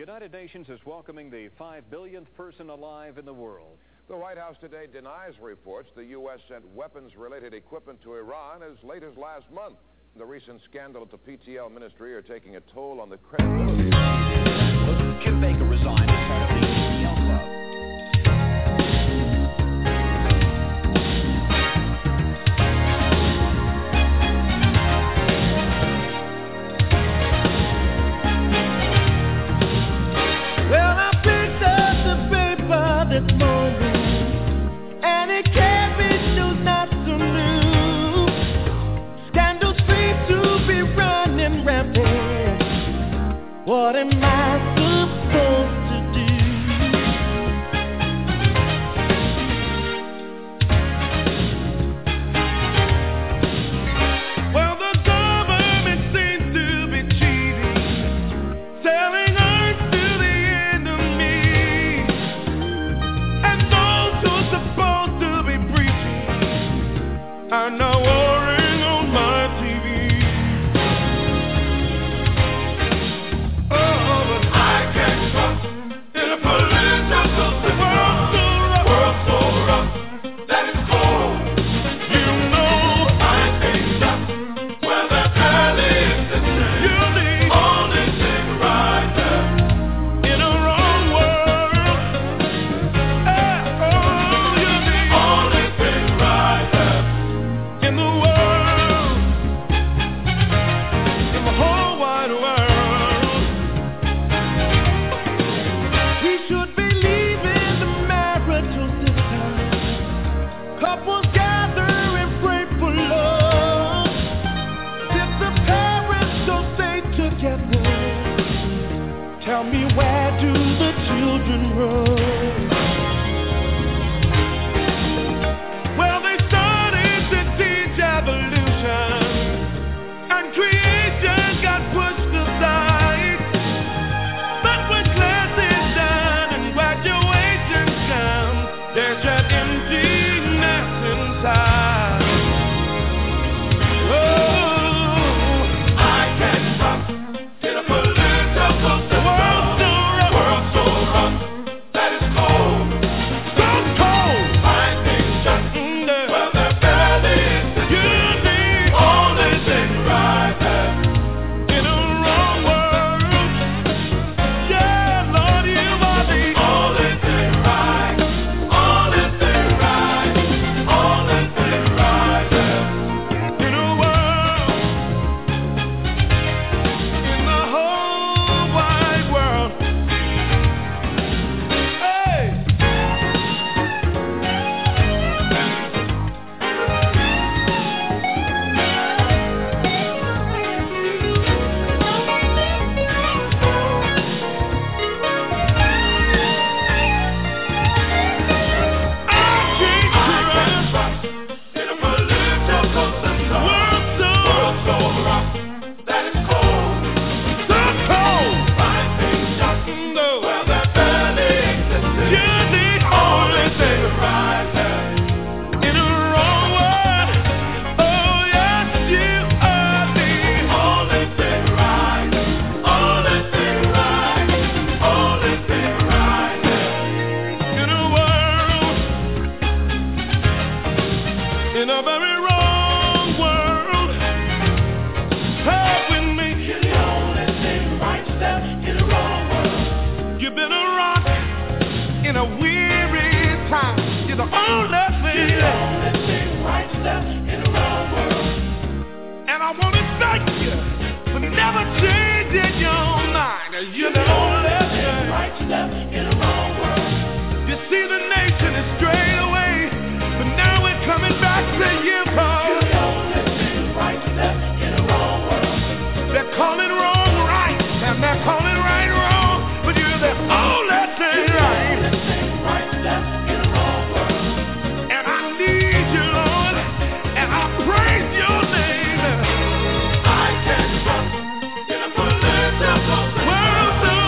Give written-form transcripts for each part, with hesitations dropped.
United Nations is welcoming the 5 billionth person alive in the world. The White House today denies reports the U.S. sent weapons-related equipment to Iran as late as last month. The recent scandal at the PTL ministry are taking a toll on the credibility. Kim Baker resigned as head of the PTL club. Well, I picked up the paper this morning, and it gave me news not so new. Scandals seem to be running rampant. What am I supposed to do? Well, the government seems to be cheating, selling earth to the enemy, and those who are supposed to be preaching are now warring on my TV. Oh, but I can't trust in a political system. World so rough that it's cold. You know I can't trust where the alley is sitting. You're the only thing right there in a wrong world. Oh, you're the only thing right there in the world, in the whole wide world. We should be leaving the marital system. Couples gather and pray for love. If the parents don't stay together, tell me, where do the children run? Well, they started to teach evolution, and creation got pushed aside. But when class is done and graduation comes, there's that emptiness inside. Oh, I can't trust in a political system. World so rough that it's cold. So cold. I think just where the belly is sitting. You're the only thing right there in a wrong world. Yeah, Lord, you are the only thing right. Only thing right. Only thing right there in a world, in the whole wide world. Hey. In a political system. World so rough that it's cold. So cold. I think just where the belly exists. You're the only thing right there in a wrong world. Oh, yes, you are the only thing right. Only thing right. Only thing right there in a world, in a very wrong world. Talk with me. You're the only thing right there in a wrong world. You've been a rock in a weary time. You're the only thing. You're the only thing right there in a wrong world. And I want to thank you for never changing your mind. You're the only thing right there in a wrong world. You see, the nation is strayed away, but now we're coming back to you, Paul. You're the only thing right there in a wrong world. They're calling wrong right, and they're calling right wrong, but you're the only thing right. You're the only thing right there in a wrong world. And I need you, Lord, and I praise your name. I can't trust in a political system. World so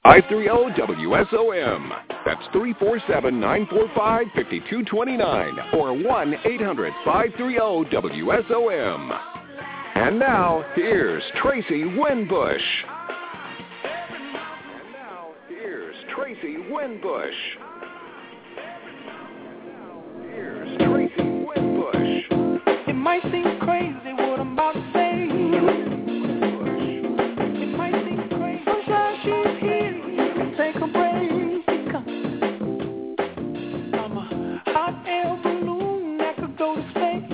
1-800-530-WSOM. That's 347-945-5229 or 1-800-530-WSOM. And now, here's Tracy Winbush. It might seem crazy what I'm about to say. It might seem crazy. Sunshine, she's here. You can take a break. I'm a hot air balloon that could go to space.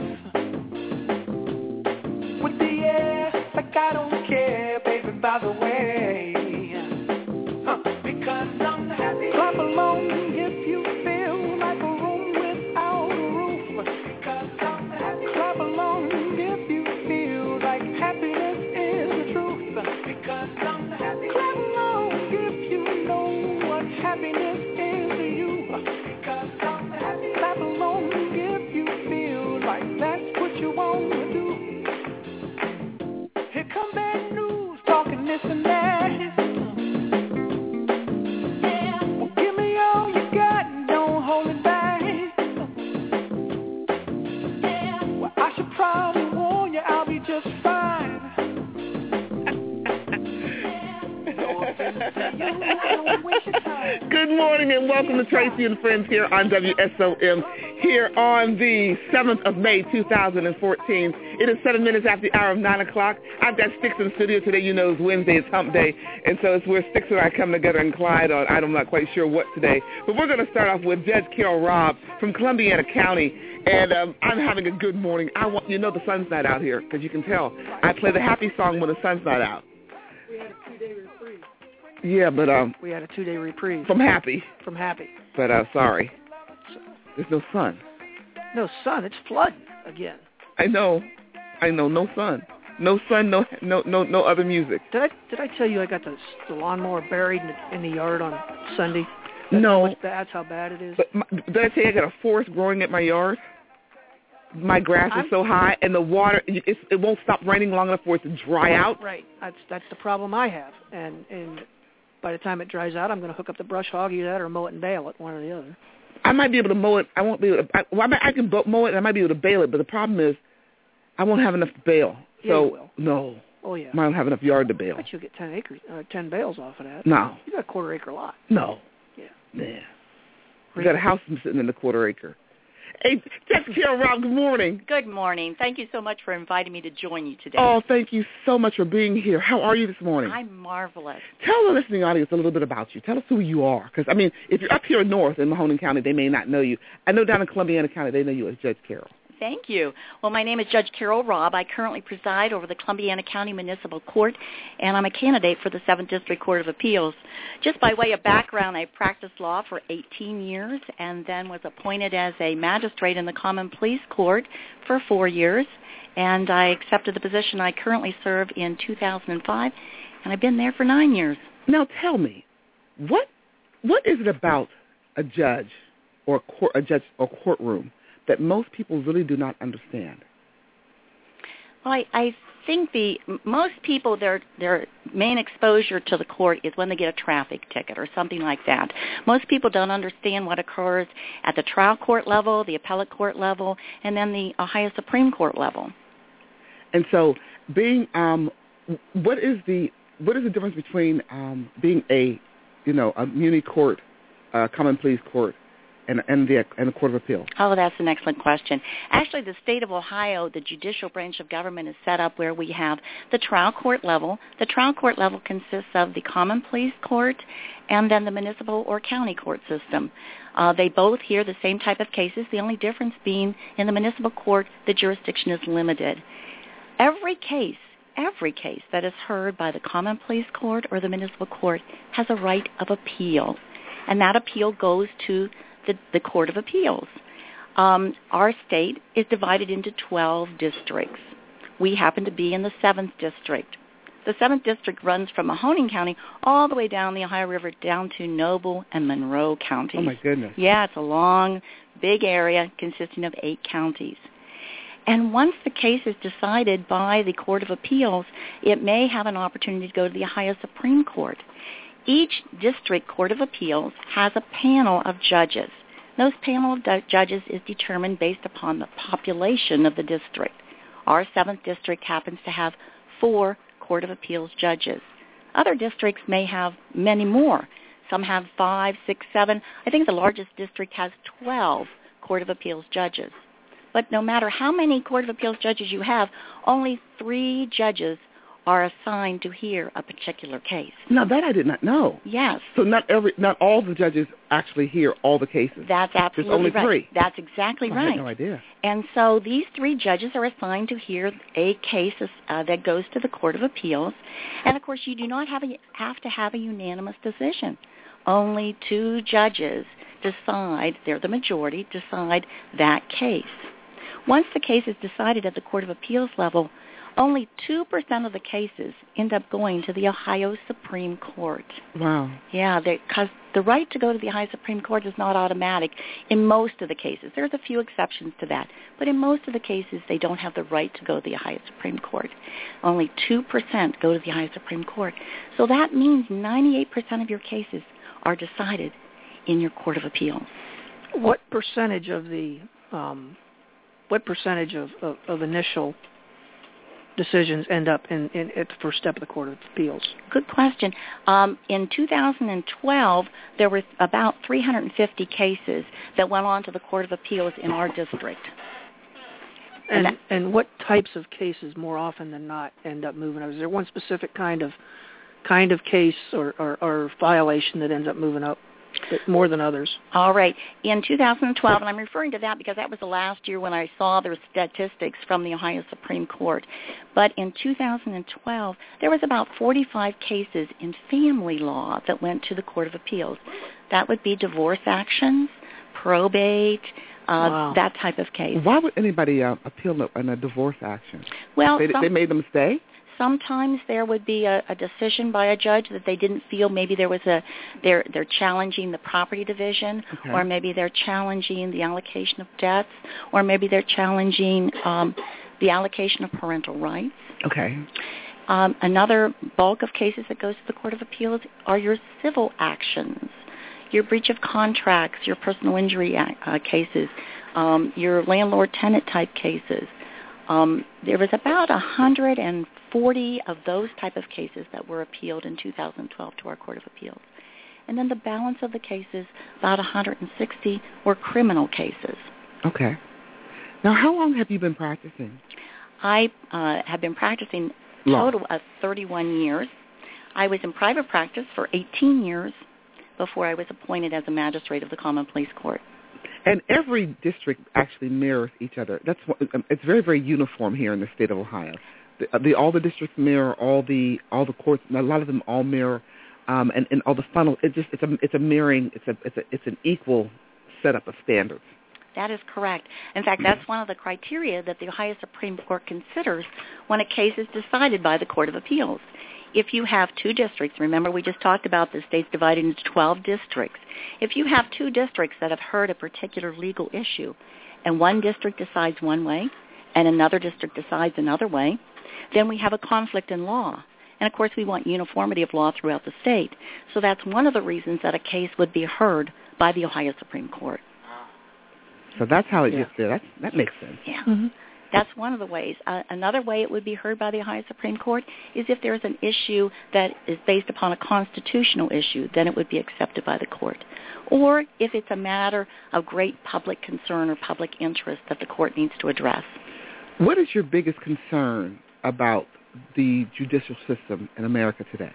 With the air, like I don't care, baby, by the way. Because I'm happy. Clap along if you feel like a room without a roof. Because I'm happy. Clap along if you feel like happiness is the truth. Because I'm happy. Clap along if you know what happiness is to you. Because I'm happy. Clap along if you feel like that's what you want to do. Here come bad news, talking this and that. Good morning and welcome to Tracy and Friends here on WSOM here on the 7th of May, 2014. It is 7 minutes after the hour of 9 o'clock. I've got Sticks in the studio today. You know it's Wednesday, it's hump day, and so it's where Sticks and I come together and collide on, I'm not quite sure what today. But we're going to start off with Judge Carol Robb from Columbiana County, and I'm having a good morning. The sun's not out here, because you can tell. I play the happy song when the sun's not out. We had a 2-day reprieve. Yeah, but we had a 2-day reprieve. From happy. But sorry, there's no sun. No sun. It's flooding again. I know. No sun. No sun. No other music. Did I tell you I got the lawnmower buried in the yard on Sunday? No. That's how bad it is. But did I tell you I got a forest growing at my yard? My grass is so high, and the water, it won't stop raining long enough for it to dry out. Right. That's the problem I have. And by the time it dries out, I'm going to hook up the brush hog, either that or mow it and bale it, one or the other. I might be able to mow it. I won't be able to. I can mow it, and I might be able to bale it, but the problem is I won't have enough to bale. Yeah, so, you will. No. Oh, yeah. I don't have enough yard to bale. I bet you'll get 10 bales off of that. No. You got a quarter-acre lot. No. Yeah. Yeah. We got a house sitting in the quarter-acre. Hey, Judge Carol Robb, good morning. Good morning. Thank you so much for inviting me to join you today. Oh, thank you so much for being here. How are you this morning? I'm marvelous. Tell the listening audience a little bit about you. Tell us who you are. Because, if you're up here north in Mahoning County, they may not know you. I know down in Columbiana County, they know you as Judge Carol. Thank you. Well, my name is Judge Carol Robb. I currently preside over the Columbiana County Municipal Court, and I'm a candidate for the 7th District Court of Appeals. Just by way of background, I practiced law for 18 years and then was appointed as a magistrate in the Common Pleas Court for 4 years, and I accepted the position I currently serve in 2005, and I've been there for 9 years. Now tell me, what is it about a judge or a courtroom that most people really do not understand? Well, I think most people, their main exposure to the court is when they get a traffic ticket or something like that. Most people don't understand what occurs at the trial court level, the appellate court level, and then the Ohio Supreme Court level. And so, being what is the difference between being a muni court, common pleas court, and the Court of Appeal? Oh, that's an excellent question. Actually, the state of Ohio, the judicial branch of government is set up where we have the trial court level. The trial court level consists of the common pleas court and then the municipal or county court system. They both hear the same type of cases, the only difference being in the municipal court, the jurisdiction is limited. Every case that is heard by the common pleas court or the municipal court has a right of appeal, and that appeal goes to the Court of Appeals. Our state is divided into 12 districts. We happen to be in the 7th district. The 7th district runs from Mahoning County all the way down the Ohio River down to Noble and Monroe counties. Oh, my goodness. Yeah, it's a long, big area consisting of 8 counties. And once the case is decided by the Court of Appeals, it may have an opportunity to go to the Ohio Supreme Court. Each district court of appeals has a panel of judges. Those panel of judges is determined based upon the population of the district. Our 7th district happens to have 4 court of appeals judges. Other districts may have many more. Some have 5, 6, 7. I think the largest district has 12 court of appeals judges. But no matter how many court of appeals judges you have, only 3 judges are assigned to hear a particular case. Now, that I did not know. Yes. So not all the judges actually hear all the cases. That's absolutely There's only 3. That's exactly right. I had no idea. And so these 3 judges are assigned to hear a case that goes to the Court of Appeals. And, of course, you do not have to have a unanimous decision. Only 2 judges decide, they're the majority, decide that case. Once the case is decided at the Court of Appeals level, only 2% of the cases end up going to the Ohio Supreme Court. Wow. Yeah, because the right to go to the Ohio Supreme Court is not automatic in most of the cases. There's a few exceptions to that. But in most of the cases, they don't have the right to go to the Ohio Supreme Court. Only 2% go to the Ohio Supreme Court. So that means 98% of your cases are decided in your Court of Appeals. What percentage of the of initial decisions end up at the first step of the Court of Appeals? Good question. In 2012, there were about 350 cases that went on to the Court of Appeals in our district. And what types of cases more often than not end up moving up? Is there one specific kind of case or violation that ends up moving up more than others? All right. In 2012, and I'm referring to that because that was the last year when I saw the statistics from the Ohio Supreme Court. But in 2012, there was about 45 cases in family law that went to the Court of Appeals. That would be divorce actions, probate, wow. That type of case. Why would anybody appeal in a divorce action? Well, they made them stay? Sometimes there would be a decision by a judge that they didn't feel maybe there was they're challenging the property division, okay. Or maybe they're challenging the allocation of debts, or maybe they're challenging the allocation of parental rights. Okay. Another bulk of cases that goes to the Court of Appeals are your civil actions, your breach of contracts, your personal injury cases, your landlord-tenant type cases. There was about 140 of those type of cases that were appealed in 2012 to our Court of Appeals. And then the balance of the cases, about 160, were criminal cases. Okay. Now, how long have you been practicing? I have been practicing a total of 31 years. I was in private practice for 18 years before I was appointed as a magistrate of the Common Pleas Court. And every district actually mirrors each other. It's very, very uniform here in the state of Ohio. All the districts mirror all the courts. A lot of them all mirror, and all the funnel. It's a mirroring. It's an equal setup of standards. That is correct. In fact, that's one of the criteria that the Ohio Supreme Court considers when a case is decided by the Court of Appeals. If you have 2 districts, remember we just talked about the state's divided into 12 districts. If you have 2 districts that have heard a particular legal issue, and one district decides one way, and another district decides another way, then we have a conflict in law. And, of course, we want uniformity of law throughout the state. So that's one of the reasons that a case would be heard by the Ohio Supreme Court. So that's how it gets there. That makes sense. Yeah. Mm-hmm. That's one of the ways. Another way it would be heard by the Ohio Supreme Court is if there's an issue that is based upon a constitutional issue, then it would be accepted by the court. Or if it's a matter of great public concern or public interest that the court needs to address. What is your biggest concern about the judicial system in America today?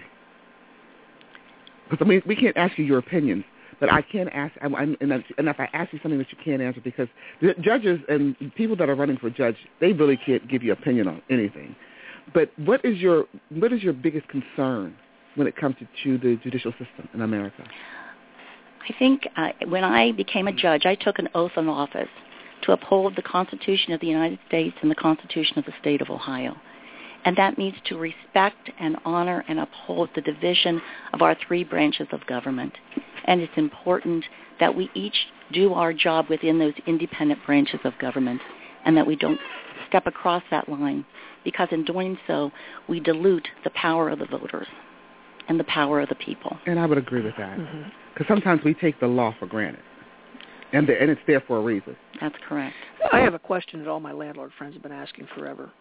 Because, we can't ask you your opinions. But I can ask, and if I ask you something that you can't answer, because the judges and people that are running for judge, they really can't give you an opinion on anything. But what is your biggest concern when it comes to the judicial system in America? I think when I became a judge, I took an oath of office to uphold the Constitution of the United States and the Constitution of the state of Ohio. And that means to respect and honor and uphold the division of our 3 branches of government. And it's important that we each do our job within those independent branches of government and that we don't step across that line, because in doing so, we dilute the power of the voters. and the power of the people. And I would agree with that. Because sometimes we take the law for granted. And it's there for a reason. That's correct. I have a question that all my landlord friends have been asking forever.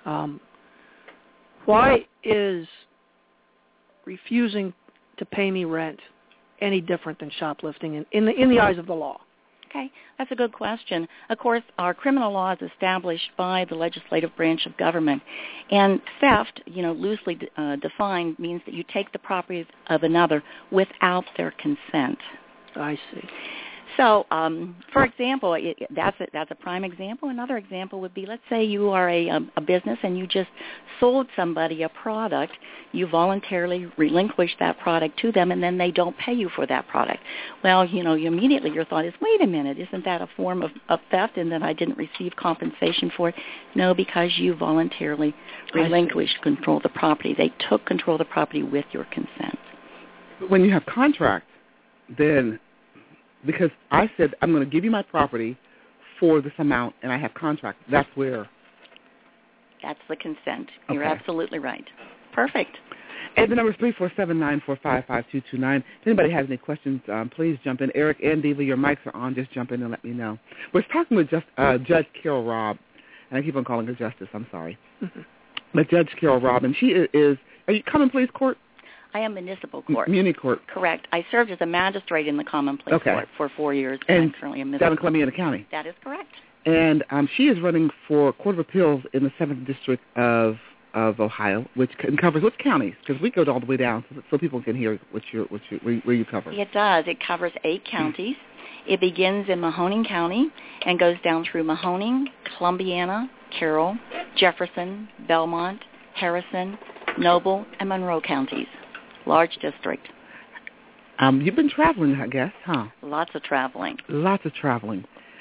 Why is refusing to pay me rent any different than shoplifting in the eyes of the law? Okay, that's a good question. Of course, our criminal law is established by the legislative branch of government, and theft, loosely defined, means that you take the property of another without their consent. I see. So, for example, that's a prime example. Another example would be, let's say you are a business and you just sold somebody a product. You voluntarily relinquish that product to them, and then they don't pay you for that product. Well, immediately your thought is, wait a minute, isn't that a form of theft and that I didn't receive compensation for it? No, because you voluntarily relinquished control of the property. They took control of the property with your consent. When you have contracts, then... Because I said, I'm going to give you my property for this amount, and I have contract. That's where... That's the consent. Okay. You're absolutely right. Perfect. And the number is 347-945-5229. If anybody has any questions, please jump in. Eric and Diva, your mics are on. Just jump in and let me know. We're talking with Judge Carol Robb, and I keep on calling her Justice. I'm sorry. But Judge Carol Robb, and she is... Are you Common Pleas Court? I am municipal court. Muni court. Correct. I served as a magistrate in the Common Pleas Court for 4 years. And I'm currently a municipal. down in Columbiana County. That is correct. And she is running for Court of Appeals in the 7th District of Ohio, which covers which counties? Because we go all the way down so people can hear where you cover. It does. It covers 8 counties. It begins in Mahoning County and goes down through Mahoning, Columbiana, Carroll, Jefferson, Belmont, Harrison, Noble, and Monroe counties. Large district. You've been traveling, I guess, huh? Lots of traveling. Lots of traveling.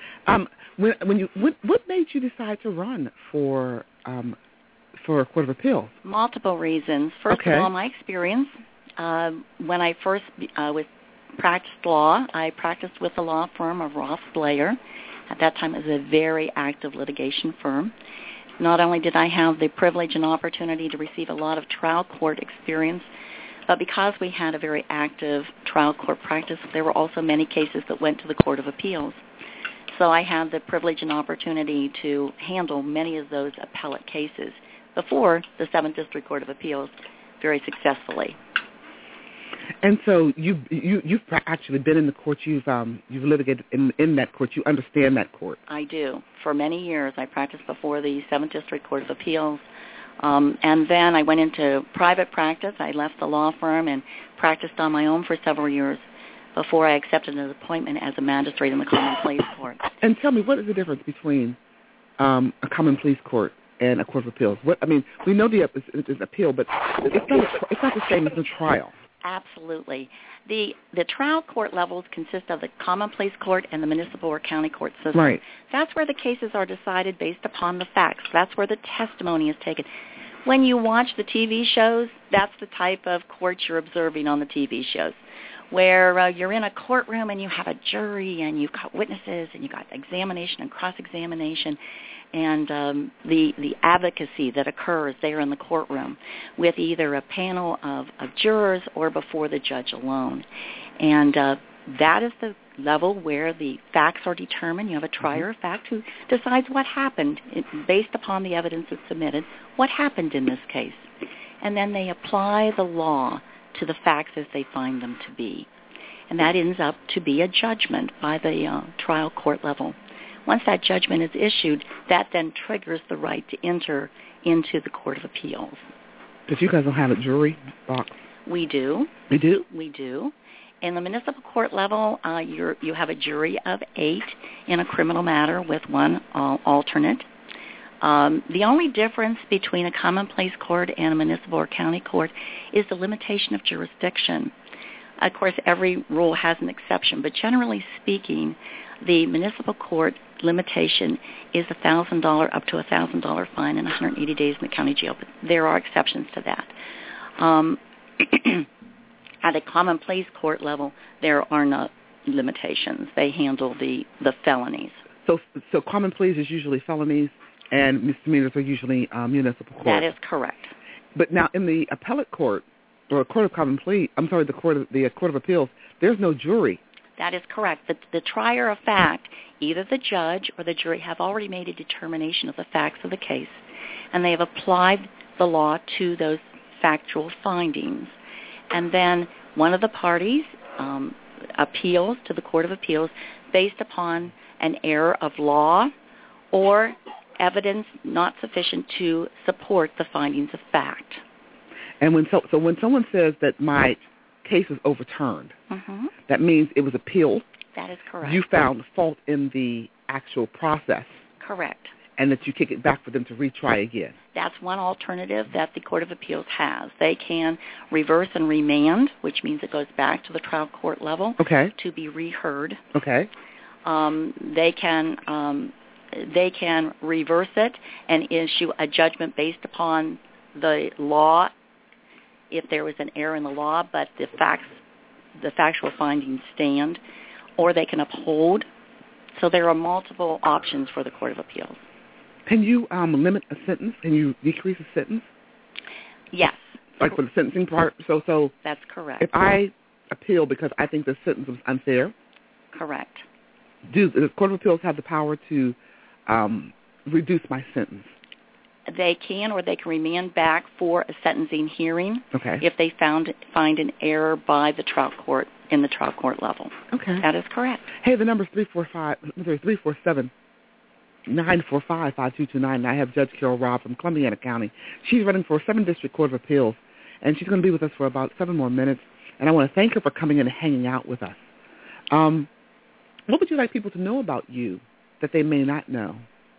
What made you decide to run for a Court of Appeals? Multiple reasons. First of all, my experience. When I first practiced law, I practiced with the law firm of Ross Blair. At that time, it was a very active litigation firm. Not only did I have the privilege and opportunity to receive a lot of trial court experience, but because we had a very active trial court practice, there were also many cases that went to the Court of Appeals. So I had the privilege and opportunity to handle many of those appellate cases before the 7th District Court of Appeals very successfully. And so you've actually been in the court. You've litigated in that court. You understand that court. I do. For many years, I practiced before the 7th District Court of Appeals. And then I went into private practice. I left the law firm and practiced on my own for several years before I accepted an appointment as a magistrate in the Common Pleas Court. And tell me, what is the difference between a Common Pleas Court and a Court of Appeals? We know it's an appeal, but it's not the same as the trial. Absolutely. The trial court levels consist of the Common Pleas Court and the municipal or county court system. Right. That's where the cases are decided based upon the facts. That's where the testimony is taken. When you watch the TV shows, that's the type of court you're observing on the TV shows, where you're in a courtroom and you have a jury and you've got witnesses and you've got examination and cross-examination and the advocacy that occurs there in the courtroom with either a panel of jurors or before the judge alone. And that is the level where the facts are determined. You have a trier of fact who decides what happened based upon the evidence that's submitted, what happened in this case. And then they apply the law to the facts as they find them to be. And that ends up to be a judgment by the trial court level. Once that judgment is issued, that then triggers the right to enter into the Court of Appeals. But you guys don't have a jury box? We do. You do? We do. In the municipal court level, you have a jury of 8 in a criminal matter with one alternate. The only difference between a Common Pleas Court and a municipal or county court is the limitation of jurisdiction. Of course, every rule has an exception, but generally speaking, the municipal court limitation is $1,000 up to $1,000 fine and 180 days in the county jail. But there are exceptions to that. At a Common Pleas Court level, there are no limitations. They handle the felonies. So Common Pleas is usually felonies, and misdemeanors are usually municipal court. That is correct. But now in the appellate court, or a court of common plea, the court of appeals, there's no jury. That is correct. The trier of fact, either the judge or the jury, have already made a determination of the facts of the case, and they have applied the law to those factual findings. And then one of the parties appeals to the Court of Appeals based upon an error of law or evidence not sufficient to support the findings of fact. And when someone says that my case is overturned, that means it was appealed. That is correct. You found fault in the actual process. Correct. And that you kick it back for them to retry again. That's one alternative that the Court of Appeals has. They can reverse and remand, which means it goes back to the trial court level to be reheard. Okay. They can reverse it and issue a judgment based upon the law if there was an error in the law, but the factual findings stand, or they can uphold. So there are multiple options for the Court of Appeals. Can you limit a sentence? Can you decrease a sentence? Yes. Like for the sentencing part? So that's correct. If I appeal because I think the sentence was unfair? Correct. Do the Court of Appeals have the power to reduce my sentence? They can, or they can remand back for a sentencing hearing if they find an error by the trial court in the trial court level. Okay. That is correct. Hey, the number is 347-945-5229. And I have Judge Carol Robb from Columbiana County. She's running for 7th District Court of Appeals, and she's going to be with us for about 7 more minutes. And I want to thank her for coming in and hanging out with us. What would you like people to know about you that they may not know?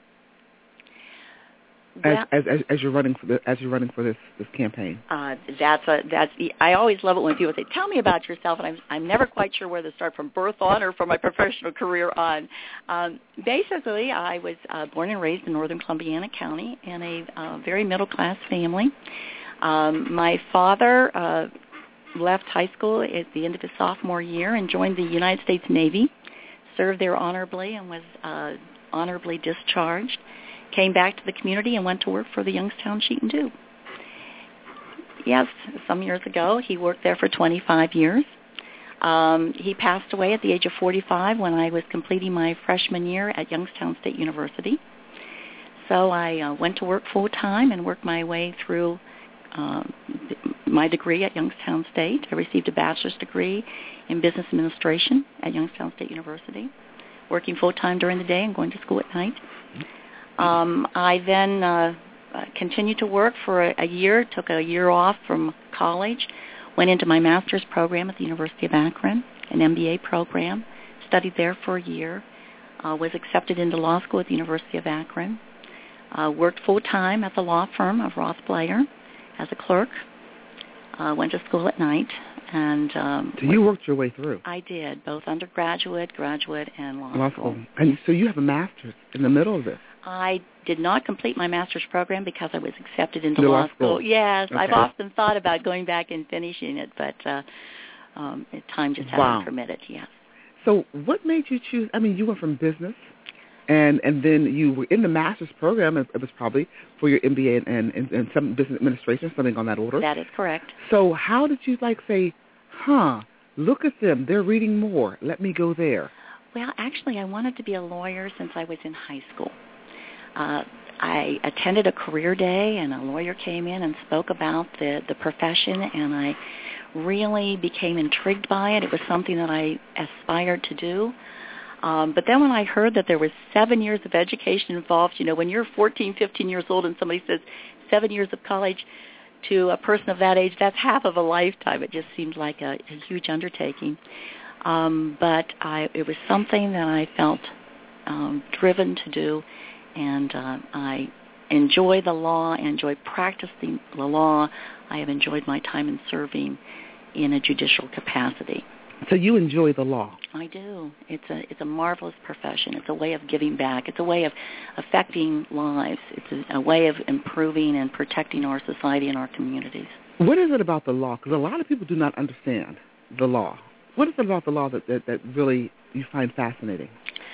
As you're running for this campaign. I always love it when people say, "Tell me about yourself," and I'm never quite sure where to start, from birth on or from my professional career on. Basically, I was born and raised in northern Columbiana County in a very middle class family. My father left high school at the end of his sophomore year and joined the United States Navy, served there honorably, and was honorably discharged. Came back to the community and went to work for the Youngstown Sheet and Tube. Yes, some years ago. He worked there for 25 years. He passed away at the age of 45 when I was completing my freshman year at Youngstown State University. So I went to work full-time and worked my way through my degree at Youngstown State. I received a bachelor's degree in business administration at Youngstown State University, working full-time during the day and going to school at night. I then continued to work for a year, took a year off from college, went into my master's program at the University of Akron, an MBA program, studied there for a year, was accepted into law school at the University of Akron, worked full-time at the law firm of Roth Blair as a clerk, went to school at night. And so you worked your way through? I did, both undergraduate, graduate, and law school. And so you have a master's in the middle of this? I did not complete my master's program because I was accepted into law school. Yes, okay. I've often thought about going back and finishing it, but time just hasn't permitted, yes. So what made you choose, you went from business, and then you were in the master's program. It was probably for your MBA and some business administration, something on that order. That is correct. So how did you say, look at them, they're reading more, let me go there? Well, actually, I wanted to be a lawyer since I was in high school. I attended a career day, and a lawyer came in and spoke about the profession, and I really became intrigued by it. It was something that I aspired to do. But then when I heard that there was 7 years of education involved, when you're 14, 15 years old and somebody says 7 years of college to a person of that age, that's half of a lifetime. It just seemed like a huge undertaking. But it was something that I felt driven to do. And I enjoy the law, enjoy practicing the law. I have enjoyed my time in serving in a judicial capacity. So you enjoy the law? I do. It's a marvelous profession. It's a way of giving back. It's a way of affecting lives. It's a way of improving and protecting our society and our communities. What is it about the law? Because a lot of people do not understand the law. What is it about the law that really you find fascinating? I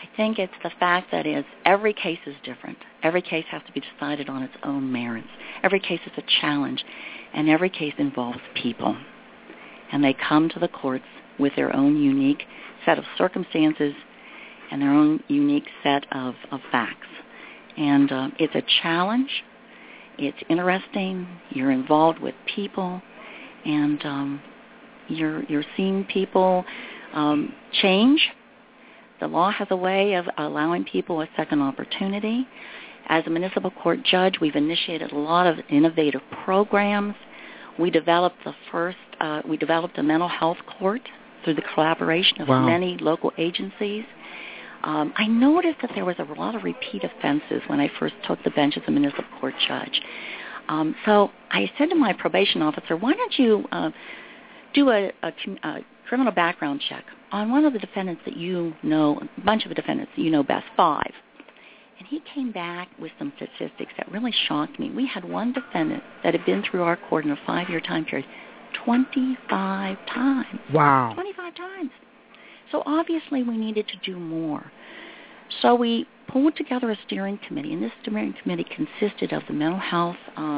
I think it's the fact that every case is different. Every case has to be decided on its own merits. Every case is a challenge, and every case involves people. And they come to the courts with their own unique set of circumstances and their own unique set of facts. And it's a challenge. It's interesting. You're involved with people, and you're seeing people change. The law has a way of allowing people a second opportunity. As a municipal court judge, we've initiated a lot of innovative programs. We developed a mental health court through the collaboration of many local agencies. I noticed that there was a lot of repeat offenses when I first took the bench as a municipal court judge. So I said to my probation officer, why don't you do a criminal background check on one of the defendants that you know, a bunch of the defendants that you know best, 5. And he came back with some statistics that really shocked me. We had one defendant that had been through our court in a 5-year time period 25 times. Wow. 25 times. So obviously we needed to do more. So we pulled together a steering committee, and this steering committee consisted of the mental health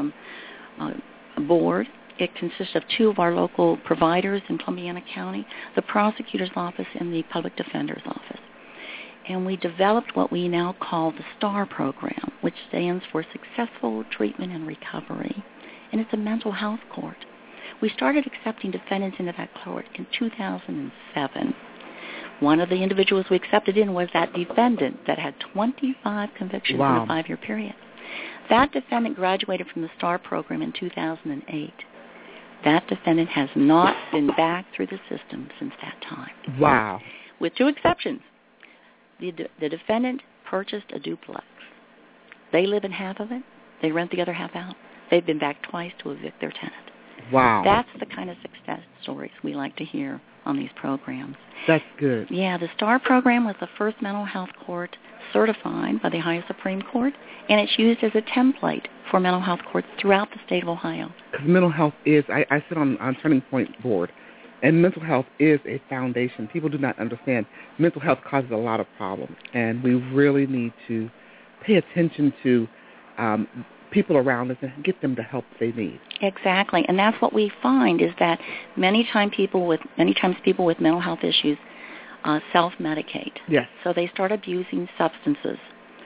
board. It consists of 2 of our local providers in Columbiana County, the prosecutor's office and the public defender's office. And we developed what we now call the STAR program, which stands for Successful Treatment and Recovery. And it's a mental health court. We started accepting defendants into that court in 2007. One of the individuals we accepted in was that defendant that had 25 convictions in a 5-year period. That defendant graduated from the STAR program in 2008. That defendant has not been back through the system since that time. Wow. With 2 exceptions. The defendant purchased a duplex. They live in half of it. They rent the other half out. They've been back twice to evict their tenant. Wow. That's the kind of success stories we like to hear on these programs. That's good. Yeah, the STAR program was the first mental health court certified by the Ohio Supreme Court, and it's used as a template for mental health courts throughout the state of Ohio. Because mental health is, I sit on Turning Point board, and mental health is a foundation. People do not understand mental health causes a lot of problems, and we really need to pay attention to people around us and get them the help they need. Exactly, and that's what we find is that many times people with mental health issues self-medicate. Yes. So they start abusing substances.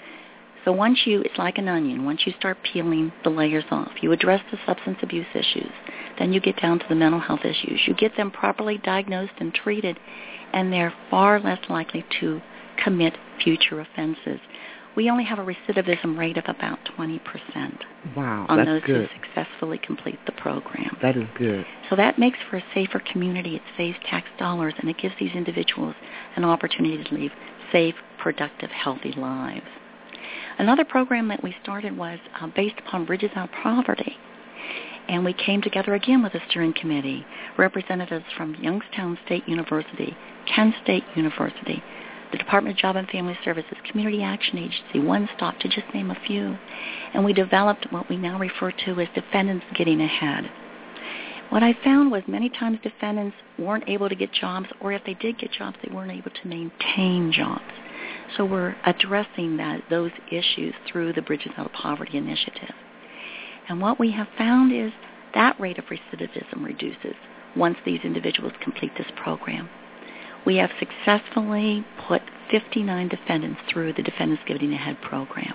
So it's like an onion. Once you start peeling the layers off, you address the substance abuse issues, then you get down to the mental health issues. You get them properly diagnosed and treated, and they're far less likely to commit future offenses. We only have a recidivism rate of about 20%. Wow, on that's those good. who successfully complete the program. That is good. So that makes for a safer community. It saves tax dollars, and it gives these individuals an opportunity to live safe, productive, healthy lives. Another program that we started was based upon Bridges Out of Poverty. And we came together again with a steering committee, representatives from Youngstown State University, Kent State University, the Department of Job and Family Services, Community Action Agency, One Stop, to just name a few. And we developed what we now refer to as defendants getting ahead. What I found was many times defendants weren't able to get jobs, or if they did get jobs, they weren't able to maintain jobs. So we're addressing those issues through the Bridges Out of Poverty initiative. And what we have found is that rate of recidivism reduces once these individuals complete this program. We have successfully put 59 defendants through the Defendants Getting Ahead program.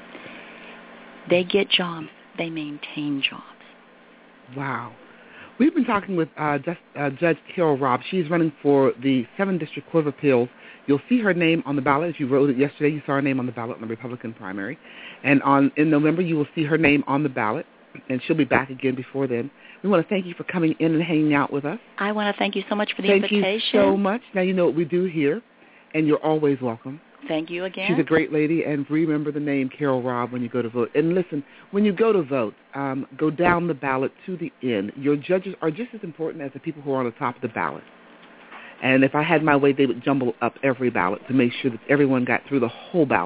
They get jobs. They maintain jobs. Wow. We've been talking with Judge Carol Robb. She's running for the 7th District Court of Appeals. You'll see her name on the ballot. As you wrote it yesterday, you saw her name on the ballot in the Republican primary. And in November, you will see her name on the ballot, and she'll be back again before then. We want to thank you for coming in and hanging out with us. I want to thank you so much for the invitation. Thank you so much. Now you know what we do here, and you're always welcome. Thank you again. She's a great lady, and remember the name Carol Robb when you go to vote. And listen, when you go to vote, go down the ballot to the end. Your judges are just as important as the people who are on the top of the ballot. And if I had my way, they would jumble up every ballot to make sure that everyone got through the whole ballot.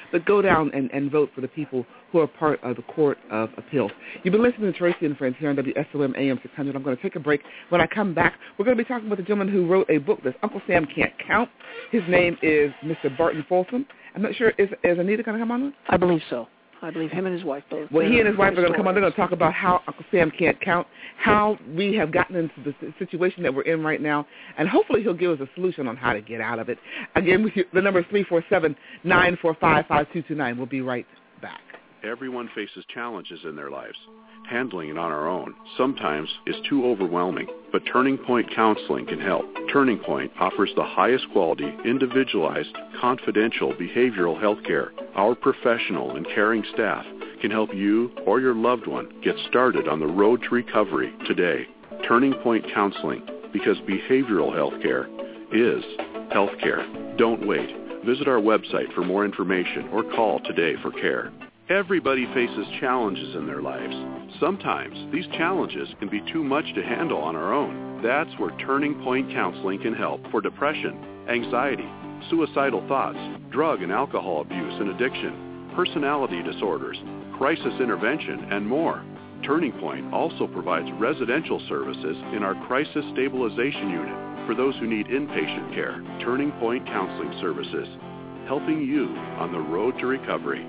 but go down and vote for the people who are part of the Court of Appeals. You've been listening to Tracy and Friends here on WSOM AM 600. I'm going to take a break. When I come back, we're going to be talking about the gentleman who wrote a book that's Uncle Sam Can't Count. His name is Mr. Barton Folsom. I'm not sure, is Anita going to come on? I believe so. I believe him and his wife both. Well, he and his wife are going to come on. They're going to talk about how Uncle Sam can't count, how we have gotten into the situation that we're in right now, and hopefully he'll give us a solution on how to get out of it. Again, the number is 347-945-5229. We'll be right back. Everyone faces challenges in their lives. Handling it on our own sometimes is too overwhelming, but Turning Point Counseling can help. Turning Point offers the highest quality, individualized, confidential behavioral health care. Our professional and caring staff can help you or your loved one get started on the road to recovery today. Turning Point Counseling, because behavioral health care is health care. Don't wait. Visit our website for more information or call today for care. Everybody faces challenges in their lives. Sometimes these challenges can be too much to handle on our own. That's where Turning Point Counseling can help for depression, anxiety, suicidal thoughts, drug and alcohol abuse and addiction, personality disorders, crisis intervention, and more. Turning Point also provides residential services in our Crisis Stabilization Unit for those who need inpatient care. Turning Point Counseling Services, helping you on the road to recovery.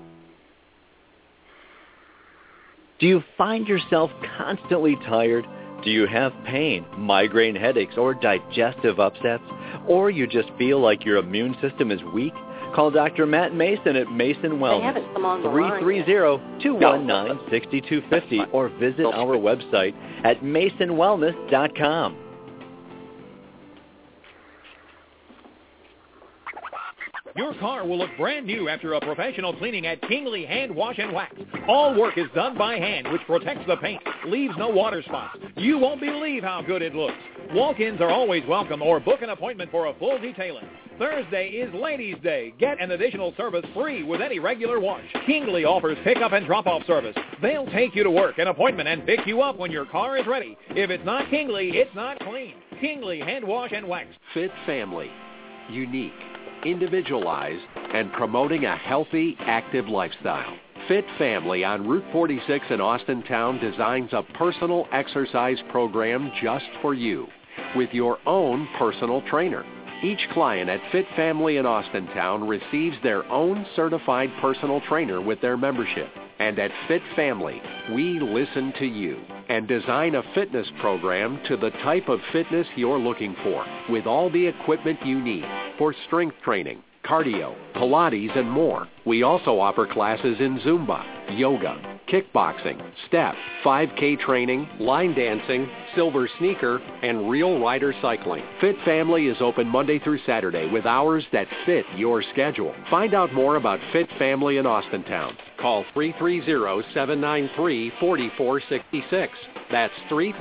Do you find yourself constantly tired? Do you have pain, migraine headaches, or digestive upsets? Or you just feel like your immune system is weak? Call Dr. Matt Mason at Mason Wellness, 330-219-6250, or visit our website at masonwellness.com. Your car will look brand new after a professional cleaning at Kingley Hand Wash and Wax. All work is done by hand, which protects the paint, leaves no water spots. You won't believe how good it looks. Walk-ins are always welcome, or book an appointment for a full detailing. Thursday is Ladies' Day. Get an additional service free with any regular wash. Kingley offers pickup and drop-off service. They'll take you to work, an appointment, and pick you up when your car is ready. If it's not Kingley, it's not clean. Kingley Hand Wash and Wax. Fit Family. Unique, individualized, and promoting a healthy, active lifestyle. Fit Family on Route 46 in Austintown designs a personal exercise program just for you with your own personal trainer. Each client at Fit Family in Austintown receives their own certified personal trainer with their membership. And at Fit Family, we listen to you and design a fitness program to the type of fitness you're looking for, with all the equipment you need for strength training, cardio, Pilates, and more. We also offer classes in Zumba, yoga, kickboxing, step, 5K training, line dancing, silver sneaker, and real rider cycling. Fit Family is open Monday through Saturday with hours that fit your schedule. Find out more about Fit Family in Austintown. Call 330-793-4466. That's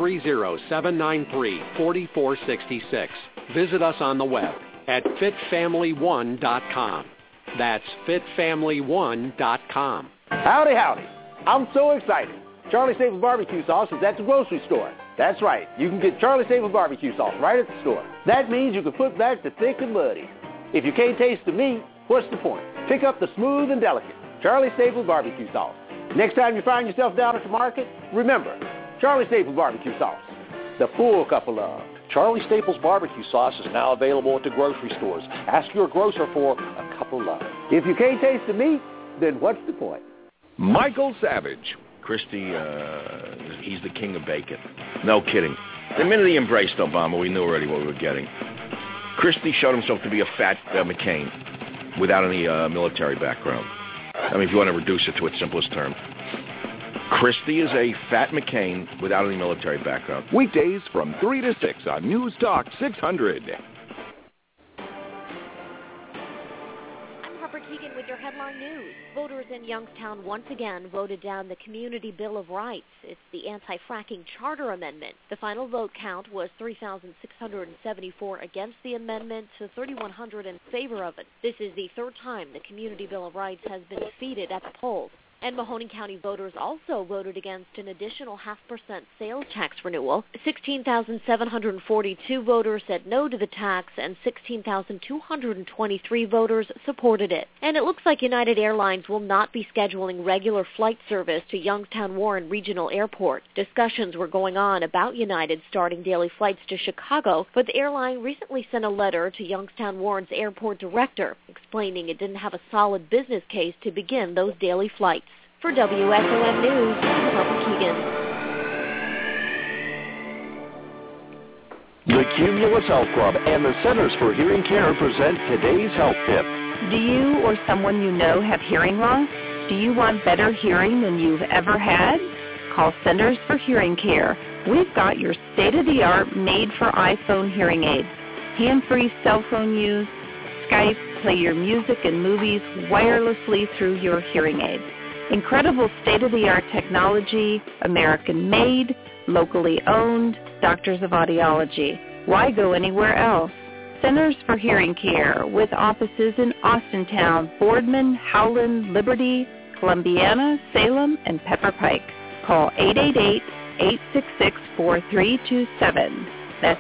330-793-4466. Visit us on the web at fitfamily1.com. That's fitfamily1.com. Howdy, howdy. I'm so excited. Charlie Staples barbecue sauce is at the grocery store. That's right. You can get Charlie Staples barbecue sauce right at the store. That means you can put back the thick and muddy. If you can't taste the meat, what's the point? Pick up the smooth and delicate Charlie Staples barbecue sauce. Next time you find yourself down at the market, remember, Charlie Staples barbecue sauce. The full cup of love. Charlie Staples barbecue sauce is now available at the grocery stores. Ask your grocer for a cup of love. If you can't taste the meat, then what's the point? Michael Savage. Christie, he's the king of bacon. No kidding. The minute he embraced Obama, we knew already what we were getting. Christie showed himself to be a fat McCain without any military background. I mean, if you want to reduce it to its simplest term. Christie is a fat McCain without any military background. Weekdays from 3 to 6 on News Talk 600. Keegan with your headline news. Voters in Youngstown once again voted down the Community Bill of Rights. It's the anti-fracking charter amendment. The final vote count was 3,674 against the amendment to 3,100 in favor of it. This is the third time the Community Bill of Rights has been defeated at the polls. And Mahoning County voters also voted against an additional 0.5% sales tax renewal. 16,742 voters said no to the tax, and 16,223 voters supported it. And it looks like United Airlines will not be scheduling regular flight service to Youngstown Warren Regional Airport. Discussions were going on about United starting daily flights to Chicago, but the airline recently sent a letter to Youngstown Warren's airport director explaining it didn't have a solid business case to begin those daily flights. For WSOM News, I'm Kelvin Keegan. The Cumulus Health Club and the Centers for Hearing Care present today's health tip. Do you or someone you know have hearing loss? Do you want better hearing than you've ever had? Call Centers for Hearing Care. We've got your state-of-the-art made-for-iPhone hearing aids. Hand-free cell phone use, Skype, play your music and movies wirelessly through your hearing aids. Incredible state-of-the-art technology, American-made, locally owned, Doctors of Audiology. Why go anywhere else? Centers for Hearing Care with offices in Austintown, Boardman, Howland, Liberty, Columbiana, Salem, and Pepper Pike. Call 888-866-4327. That's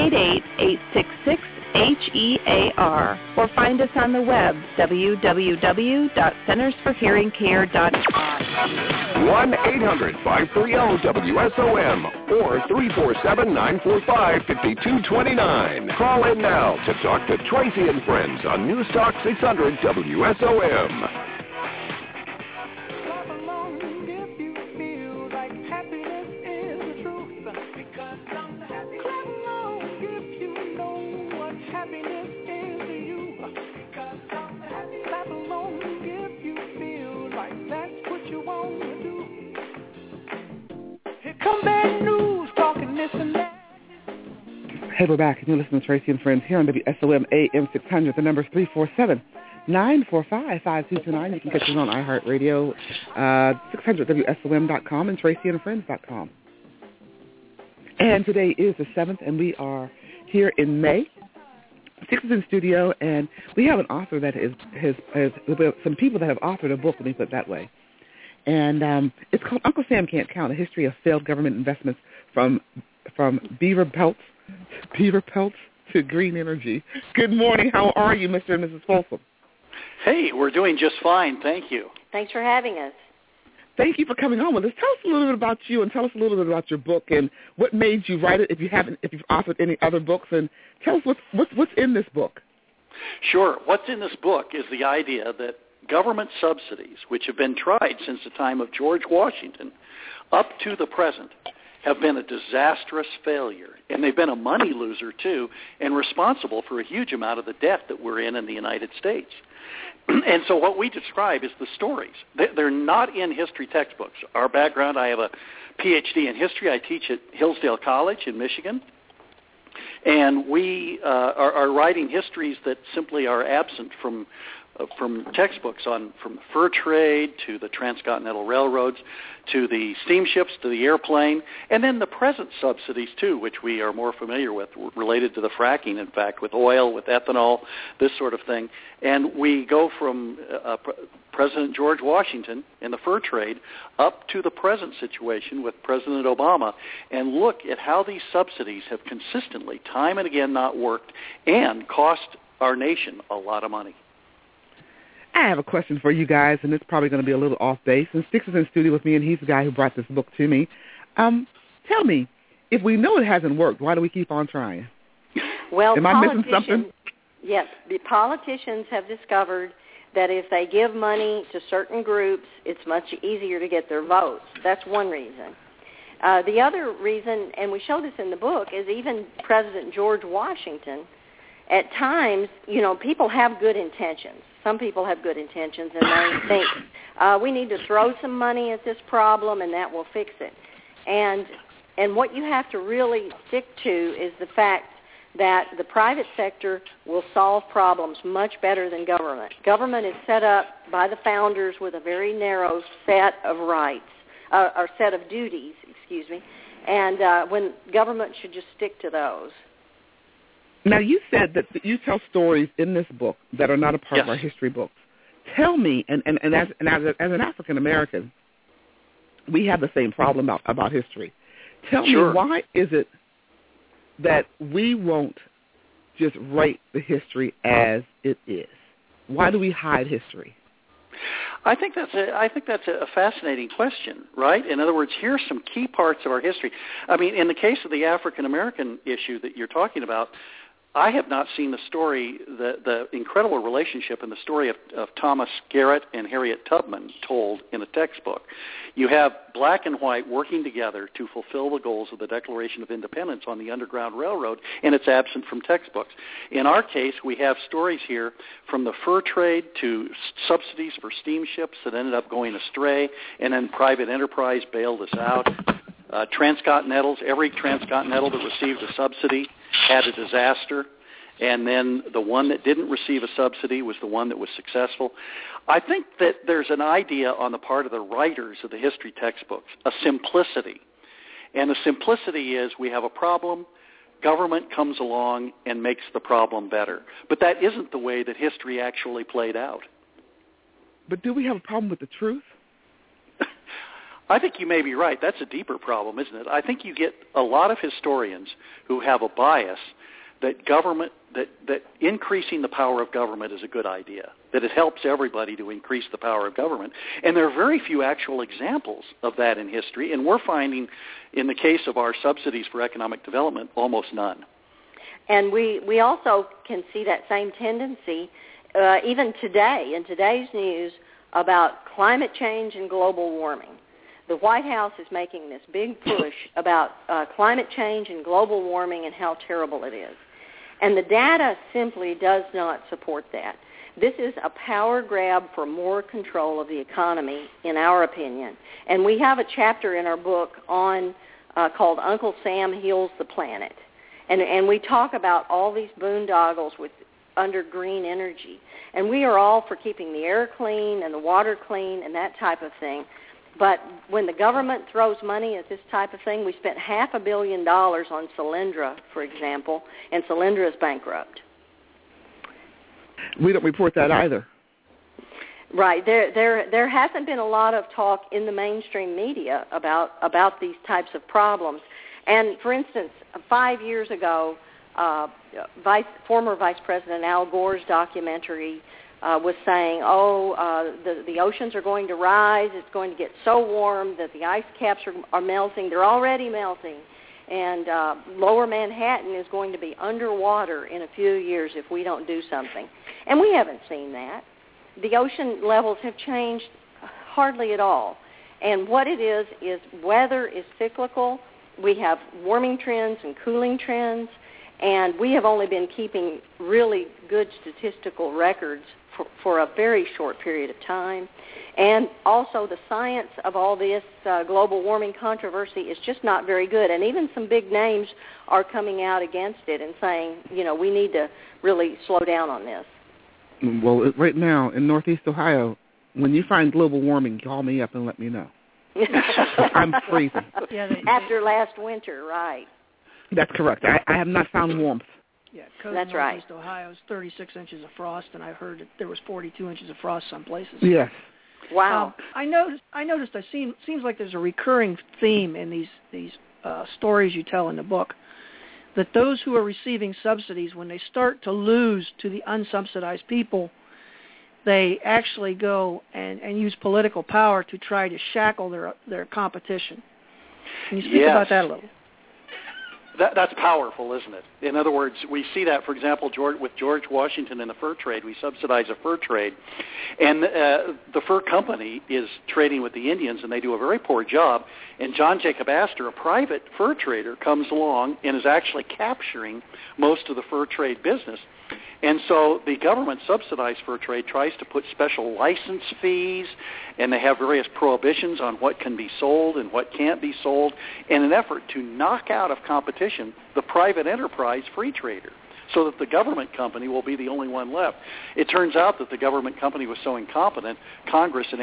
888-866-HEAR. Or find us on the web, www.centersforhearingcare.com. 1-800-530-WSOM or 347-945-5229. Call in now to talk to Tracy and Friends on News Talk 600 WSOM. Hey, we're back, and you're listening to Tracy and Friends here on WSOM AM 600. The number is 347-945-5229. You can catch us on iHeartRadio, 600WSOM.com, and TracyandFriends.com. And today is the 7th, and we are here in May. Six is in studio, and we have an author that has some people that have authored a book, let me put it that way. And it's called Uncle Sam Can't Count, A History of Failed Government Investments from Beaver Pelts to Green Energy. Good morning. How are you, Mr. and Mrs. Folsom? Hey, we're doing just fine. Thank you. Thanks for having us. Thank you for coming on with us. Tell us a little bit about you, and tell us a little bit about your book and what made you write it. If you've authored any other books, and tell us what's in this book. Sure. What's in this book is the idea that government subsidies, which have been tried since the time of George Washington up to the present, have been a disastrous failure. And they've been a money loser, too, and responsible for a huge amount of the debt that we're in the United States. And so what we describe is the stories. They're not in history textbooks. Our background, I have a Ph.D. in history. I teach at Hillsdale College in Michigan. And we are writing histories that simply are absent from textbooks from the fur trade to the transcontinental railroads to the steamships to the airplane, and then the present subsidies too, which we are more familiar with, related to the fracking, in fact, with oil, with ethanol, this sort of thing. And we go from President George Washington in the fur trade up to the present situation with President Obama, and look at how these subsidies have consistently, time and again, not worked and cost our nation a lot of money. I have a question for you guys, and it's probably going to be a little off base. And Sticks is in studio with me, and he's the guy who brought this book to me. Tell me, if we know it hasn't worked, why do we keep on trying? Well, am I missing something? Yes, the politicians have discovered that if they give money to certain groups, it's much easier to get their votes. That's one reason. The other reason, and we show this in the book, is even President George Washington, at times, people have good intentions. Some people have good intentions, and they think, we need to throw some money at this problem, and that will fix it. And what you have to really stick to is the fact that the private sector will solve problems much better than government. Government is set up by the founders with a very narrow set of rights, or set of duties, and when government should just stick to those. Now, you said that you tell stories in this book that are not a part of our history books. Tell me, and as an African American, we have the same problem about history. Tell me, why is it that we won't just write the history as it is? Why do we hide history? I think that's a fascinating question, right? In other words, here's some key parts of our history. I mean, in the case of the African American issue that you're talking about, I have not seen the story, the incredible relationship in the story of Thomas Garrett and Harriet Tubman told in a textbook. You have black and white working together to fulfill the goals of the Declaration of Independence on the Underground Railroad, and it's absent from textbooks. In our case, we have stories here from the fur trade to subsidies for steamships that ended up going astray, and then private enterprise bailed us out. Transcontinentals, every transcontinental that received a subsidy had a disaster, and then the one that didn't receive a subsidy was the one that was successful. I think that there's an idea on the part of the writers of the history textbooks, a simplicity. And the simplicity is we have a problem, government comes along and makes the problem better. But that isn't the way that history actually played out. But do we have a problem with the truth? I think you may be right. That's a deeper problem, isn't it? I think you get a lot of historians who have a bias that government, that increasing the power of government is a good idea, that it helps everybody to increase the power of government. And there are very few actual examples of that in history, and we're finding, in the case of our subsidies for economic development, almost none. And we also can see that same tendency even today, in today's news, about climate change and global warming. The White House is making this big push about climate change and global warming and how terrible it is. And the data simply does not support that. This is a power grab for more control of the economy, in our opinion. And we have a chapter in our book on called Uncle Sam Heals the Planet. And we talk about all these boondoggles under green energy. And we are all for keeping the air clean and the water clean and that type of thing. But when the government throws money at this type of thing, we spent $500 million on Solyndra, for example, and Solyndra is bankrupt. We don't report that either. Right. There hasn't been a lot of talk in the mainstream media about these types of problems. And, for instance, 5 years ago, former Vice President Al Gore's documentary was saying, the oceans are going to rise. It's going to get so warm that the ice caps are melting. They're already melting. And lower Manhattan is going to be underwater in a few years if we don't do something. And we haven't seen that. The ocean levels have changed hardly at all. And what it is weather is cyclical. We have warming trends and cooling trends. And we have only been keeping really good statistical records for a very short period of time. And also the science of all this global warming controversy is just not very good. And even some big names are coming out against it and saying, we need to really slow down on this. Well, right now in Northeast Ohio, when you find global warming, call me up and let me know. I'm freezing. After last winter, right. That's correct. I have not found warmth. Yeah, that's right. Northeast Ohio is 36 inches of frost, and I've heard that there was 42 inches of frost some places. Yes. Wow. I noticed. Seems like there's a recurring theme in these stories you tell in the book, that those who are receiving subsidies, when they start to lose to the unsubsidized people, they actually go and use political power to try to shackle their competition. Can you speak about that a little? That's powerful, isn't it? In other words, we see that, for example, with George Washington and the fur trade. We subsidize a fur trade, and the fur company is trading with the Indians, and they do a very poor job. And John Jacob Astor, a private fur trader, comes along and is actually capturing most of the fur trade business. And so the government-subsidized fur trade tries to put special license fees, and they have various prohibitions on what can be sold and what can't be sold in an effort to knock out of competition the private enterprise free trader, so that the government company will be the only one left. It turns out that the government company was so incompetent, Congress in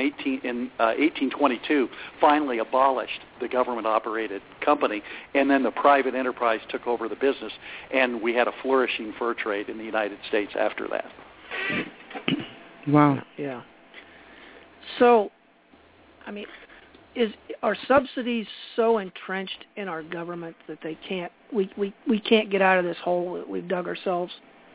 1822 finally abolished the government-operated company, and then the private enterprise took over the business, and we had a flourishing fur trade in the United States after that. Wow. Yeah. So, I mean, are subsidies so entrenched in our government that they can't we can't get out of this hole that we've dug ourselves?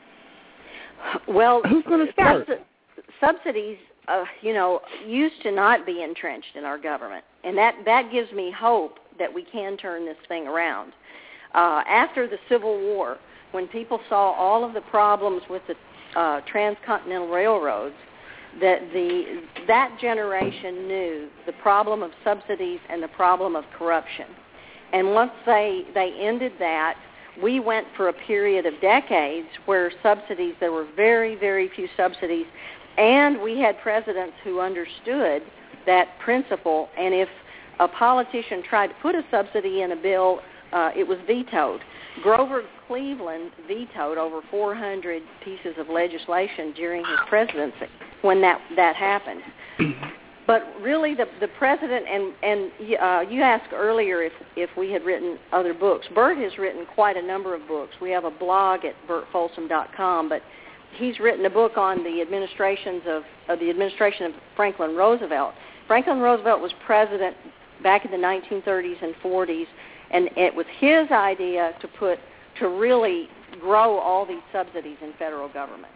Well, who's going to start? Subsidies, used to not be entrenched in our government, and that gives me hope that we can turn this thing around. After the Civil War, when people saw all of the problems with the transcontinental railroads, that generation knew the problem of subsidies and the problem of corruption. And once they ended that, we went for a period of decades where there were very, very few subsidies, and we had presidents who understood that principle, and if a politician tried to put a subsidy in a bill, it was vetoed. Grover Cleveland vetoed over 400 pieces of legislation during his presidency when that happened. But really, the president, and you asked earlier if we had written other books. Bert has written quite a number of books. We have a blog at bertfolsom.com, but he's written a book on the administration of Franklin Roosevelt. Franklin Roosevelt was president back in the 1930s and 40s, and it was his idea to really grow all these subsidies in federal government.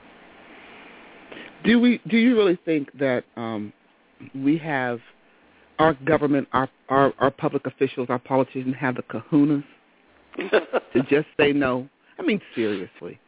Do you really think that we have our government, our public officials, our politicians have the kahunas to just say no? I mean, seriously.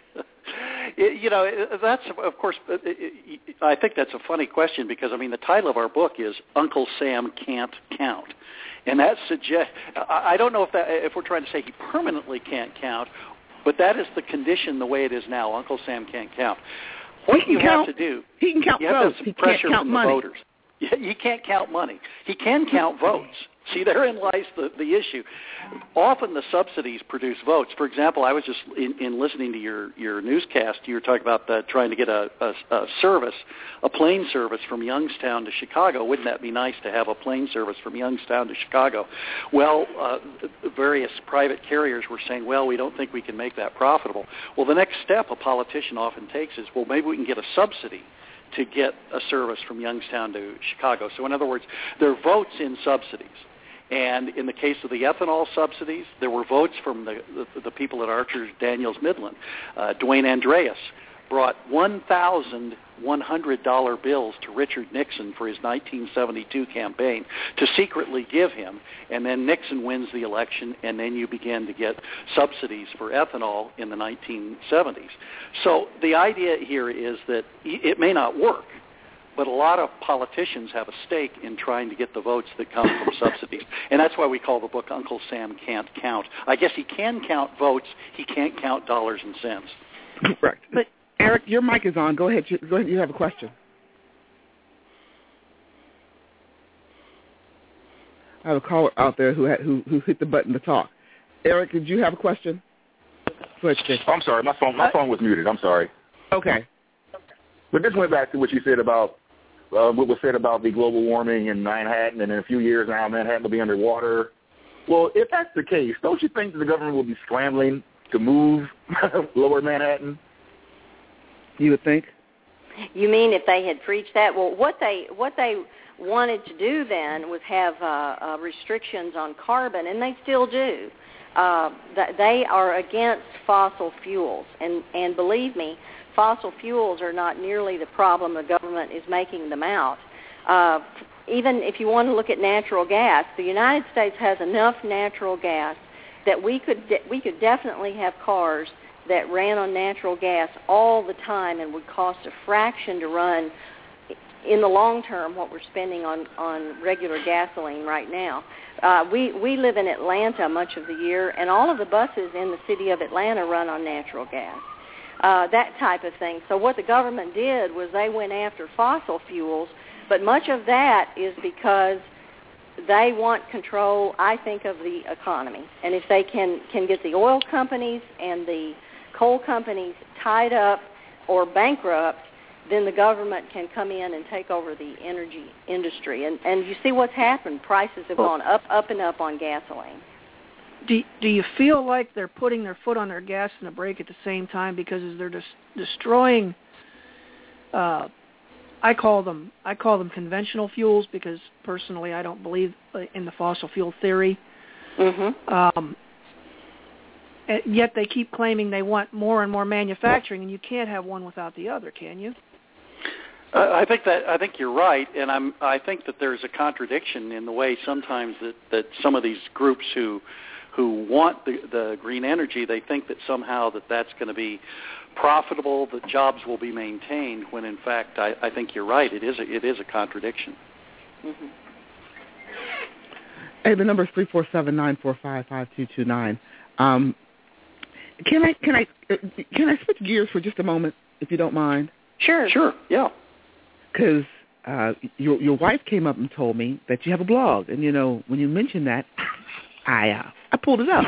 That's, of course, I think that's a funny question because, I mean, the title of our book is Uncle Sam Can't Count. And that suggests, I don't know if we're trying to say he permanently can't count, but that is the condition the way it is now. Uncle Sam can't count. What you have to do, he can count you have votes. to have some pressure from the voters. He can't count money. He can count votes. See, therein lies the issue. Often the subsidies produce votes. For example, I was just in listening to your newscast. You were talking about trying to get a plane service from Youngstown to Chicago. Wouldn't that be nice to have a plane service from Youngstown to Chicago? Well, various private carriers were saying, well, we don't think we can make that profitable. Well, the next step a politician often takes is, well, maybe we can get a subsidy to get a service from Youngstown to Chicago. So in other words, there are votes in subsidies. And in the case of the ethanol subsidies, there were votes from the people at Archer-Daniels Midland. Dwayne Andreas brought $1,100 bills to Richard Nixon for his 1972 campaign to secretly give him, and then Nixon wins the election, and then you begin to get subsidies for ethanol in the 1970s. So the idea here is that it may not work, but a lot of politicians have a stake in trying to get the votes that come from subsidies. And that's why we call the book Uncle Sam Can't Count. I guess he can count votes. He can't count dollars and cents. Correct. But Eric, your mic is on. Go ahead. You have a question. I have a caller out there who hit the button to talk. Eric, did you have a question? Go ahead, Steve. I'm sorry. My phone was muted. I'm sorry. Okay. But this went back to what you said about what was said about the global warming in Manhattan, and in a few years now Manhattan will be underwater. Well, if that's the case, don't you think that the government will be scrambling to move lower Manhattan? You would think. You mean if they had preached that? Well, what they wanted to do then was have restrictions on carbon, and they still do. They are against fossil fuels, and believe me, fossil fuels are not nearly the problem the government is making them out. Even if you want to look at natural gas, the United States has enough natural gas that we could definitely have cars that ran on natural gas all the time and would cost a fraction to run in the long term what we're spending on regular gasoline right now. We live in Atlanta much of the year, and all of the buses in the city of Atlanta run on natural gas. That type of thing. So what the government did was they went after fossil fuels, but much of that is because they want control, I think, of the economy. And if they can get the oil companies and the coal companies tied up or bankrupt, then the government can come in and take over the energy industry. And you see what's happened. Prices have gone up and up on gasoline. Do you feel like they're putting their foot on their gas and the brake at the same time, because they're destroying I call them conventional fuels because personally I don't believe in the fossil fuel theory. Mm-hmm. Yet they keep claiming they want more and more manufacturing, and you can't have one without the other, can you? I think you're right, and I think that there's a contradiction in the way sometimes that some of these groups who want the green energy, they think that somehow that's going to be profitable, that jobs will be maintained, when in fact I think you're right. It is a contradiction. Mm-hmm. Hey, the number is 347-945-5229. Can I switch gears for just a moment, if you don't mind? Sure, yeah. Because your wife came up and told me that you have a blog, and when you mentioned that, I pulled it up.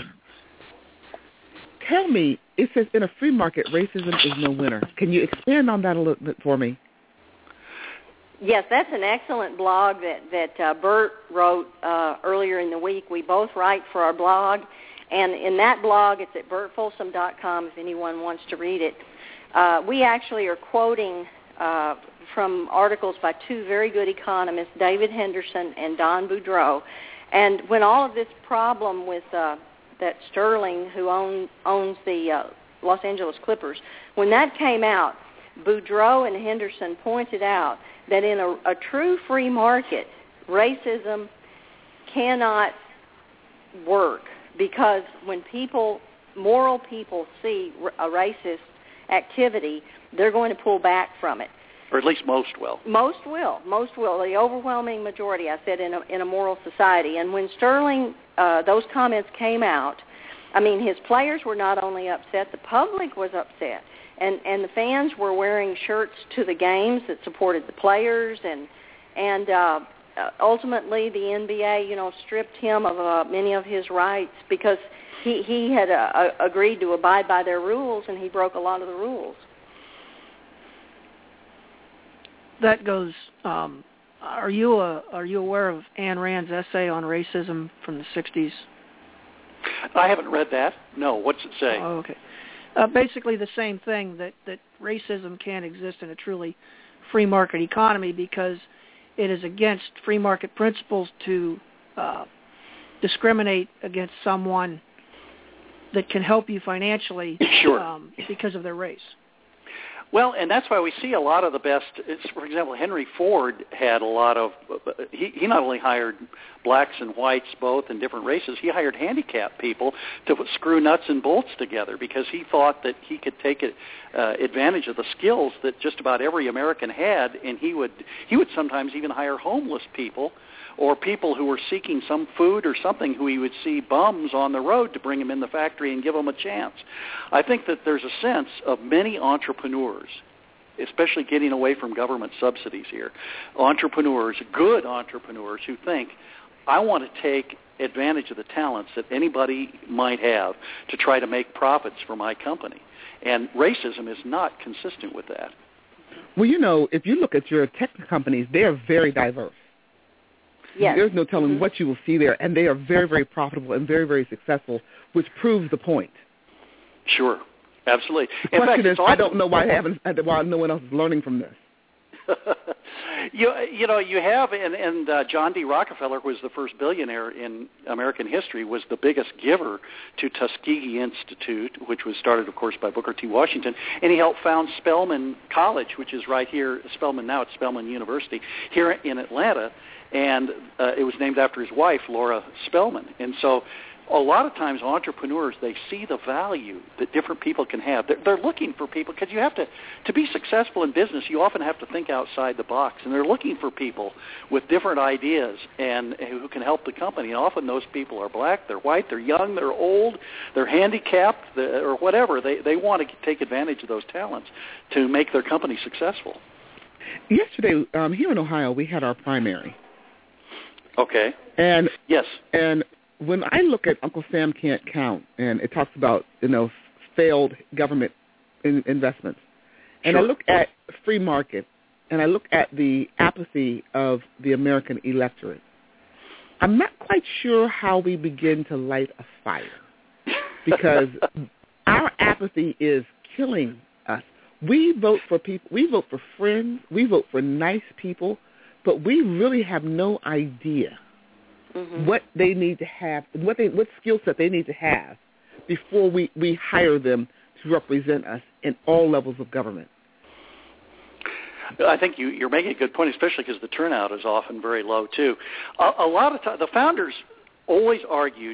Tell me, it says in a free market, racism is no winner. Can you expand on that a little bit for me? Yes, that's an excellent blog that Bert wrote earlier in the week. We both write for our blog, and in that blog, it's at bertfolsom.com if anyone wants to read it. We actually are quoting from articles by two very good economists, David Henderson and Don Boudreaux. And when all of this problem with that Sterling, who owns the Los Angeles Clippers, when that came out, Boudreaux and Henderson pointed out that in a true free market, racism cannot work, because when moral people see a racist activity, they're going to pull back from it. Or at least most will. Most will. The overwhelming majority, I said, in a moral society. And when Sterling, those comments came out, I mean, his players were not only upset, the public was upset. And the fans were wearing shirts to the games that supported the players. And ultimately, the NBA, stripped him of many of his rights because he had agreed to abide by their rules, and he broke a lot of the rules. That goes. Are you aware of Ayn Rand's essay on racism from the 60s? I haven't read that. No. What's it say? Oh, okay. Basically the same thing, that racism can't exist in a truly free market economy because it is against free market principles to discriminate against someone that can help you financially because of their race. Well, and that's why we see a lot of the best. For example, Henry Ford had a lot of. He not only hired blacks and whites both in different races. He hired handicapped people to screw nuts and bolts together because he thought that he could take advantage of the skills that just about every American had, and he would sometimes even hire homeless people or people who were seeking some food or something, who he would see bums on the road to bring them in the factory and give them a chance. I think that there's a sense of many entrepreneurs, especially getting away from government subsidies here, good entrepreneurs who think, I want to take advantage of the talents that anybody might have to try to make profits for my company. And racism is not consistent with that. Well, if you look at your tech companies, they are very diverse. Yes. There's no telling what you will see there, and they are very, very profitable and very, very successful, which proves the point. Sure, absolutely. The question is, I don't know why no one else is learning from this. You have, and John D. Rockefeller, who was the first billionaire in American history, was the biggest giver to Tuskegee Institute, which was started, of course, by Booker T. Washington, and he helped found Spelman College, which is right here, Spelman now, it's Spelman University, here in Atlanta, and it was named after his wife, Laura Spelman. And so a lot of times entrepreneurs, they see the value that different people can have. They're looking for people, because you have to be successful in business, you often have to think outside the box, and they're looking for people with different ideas and who can help the company. And often those people are black, they're white, they're young, they're old, they're handicapped, or whatever. They want to take advantage of those talents to make their company successful. Yesterday, here in Ohio, we had our primary. Okay. And yes. And when I look at Uncle Sam Can't Count, and it talks about failed government investments, and I look at free market, and I look at the apathy of the American electorate, I'm not quite sure how we begin to light a fire, because our apathy is killing us. We vote for people. We vote for friends. We vote for nice people, but we really have no idea what they need to have, what skill set they need to have before we hire them to represent us in all levels of government. I think you're making a good point, especially because the turnout is often very low, too. A lot of times, the founders always argued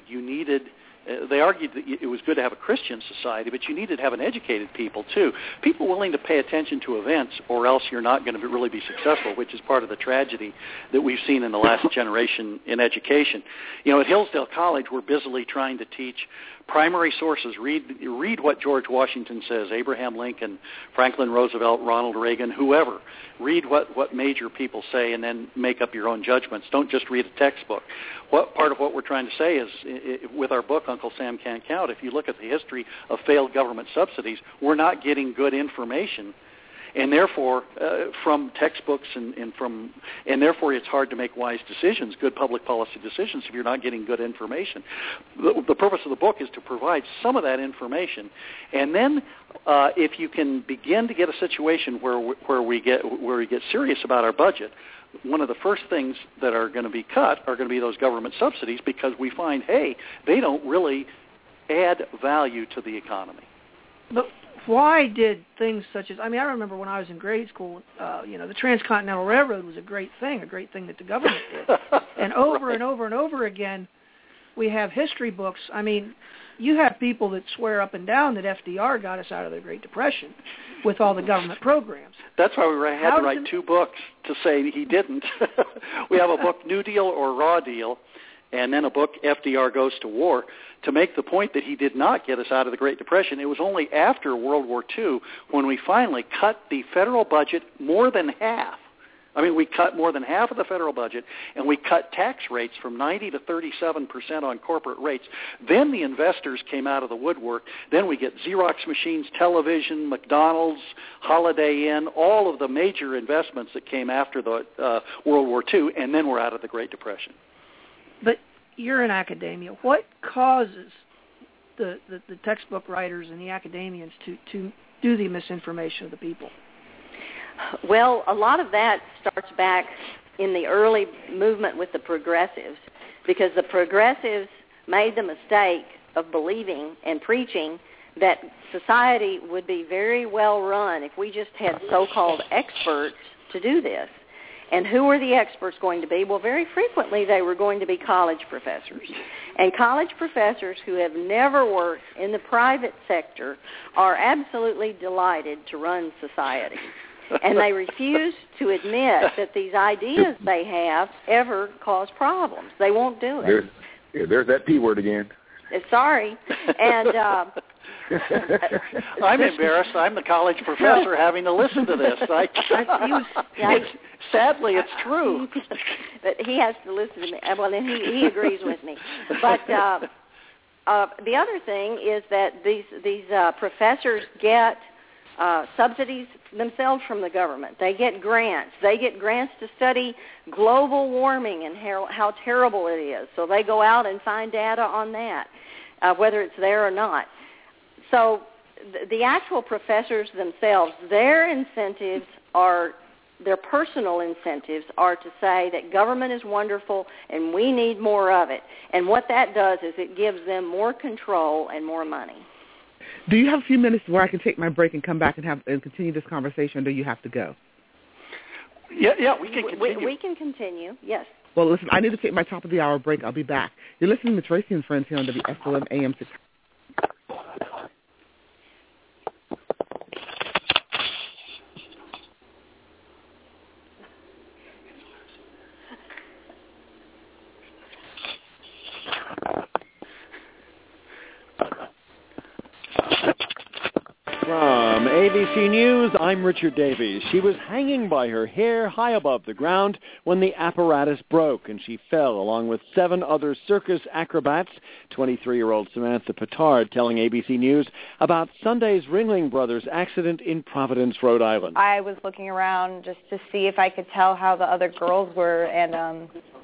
they argued that it was good to have a Christian society, but you needed to have an educated people, too. People willing to pay attention to events, or else you're not going to really be successful, which is part of the tragedy that we've seen in the last generation in education. At Hillsdale College, we're busily trying to teach primary sources. Read what George Washington says, Abraham Lincoln, Franklin Roosevelt, Ronald Reagan, whoever. Read what major people say and then make up your own judgments. Don't just read a textbook. Part of what we're trying to say is, with our book, Uncle Sam Can't Count, if you look at the history of failed government subsidies, we're not getting good information. And therefore, from textbooks and therefore it's hard to make wise decisions, good public policy decisions, if you're not getting good information. The purpose of the book is to provide some of that information, and then if you can begin to get a situation where we get serious about our budget, one of the first things that are going to be cut are going to be those government subsidies, because we find, hey, they don't really add value to the economy. But why did things such as, I remember when I was in grade school, the Transcontinental Railroad was a great thing that the government did. And over and over and over again, we have history books. You have people that swear up and down that FDR got us out of the Great Depression with all the government programs. That's why we had to write two books to say he didn't. We have a book, New Deal or Raw Deal, and then a book, FDR Goes to War, to make the point that he did not get us out of the Great Depression. It was only after World War II when we finally cut the federal budget more than half. We cut more than half of the federal budget, and we cut tax rates from 90 to 37% on corporate rates. Then the investors came out of the woodwork. Then we get Xerox machines, television, McDonald's, Holiday Inn, all of the major investments that came after the World War II, and then we're out of the Great Depression. But you're in academia. What causes the textbook writers and the academians to do the misinformation of the people? Well, a lot of that starts back in the early movement with the progressives, because the progressives made the mistake of believing and preaching that society would be very well run if we just had so-called experts to do this. And who were the experts going to be? Well, very frequently they were going to be college professors. And college professors who have never worked in the private sector are absolutely delighted to run society. And they refuse to admit that these ideas they have ever cause problems. They won't do it. There's that P word again. Sorry. And I'm embarrassed. I'm the college professor having to listen to this. Sadly, it's true. But he has to listen to me. Well, and he agrees with me. But the other thing is that these professors get subsidies themselves from the government. They get grants. They get grants to study global warming and how terrible it is. So they go out and find data on that, whether it's there or not. So the actual professors themselves, their incentives are, their personal incentives are to say that government is wonderful and we need more of it. And what that does is it gives them more control and more money. Do you have a few minutes where I can take my break and come back and continue this conversation, or do you have to go? Yeah, we can continue. We can continue, yes. Well, listen, I need to take my top of the hour break. I'll be back. You're listening to Tracy and Friends here on WSOM AM 600. From ABC News, I'm Richard Davies. She was hanging by her hair high above the ground when the apparatus broke, and she fell along with 7 other circus acrobats. 23-year-old Samantha Petard telling ABC News about Sunday's Ringling Brothers accident in Providence, Rhode Island. I was looking around just to see if I could tell how the other girls were, and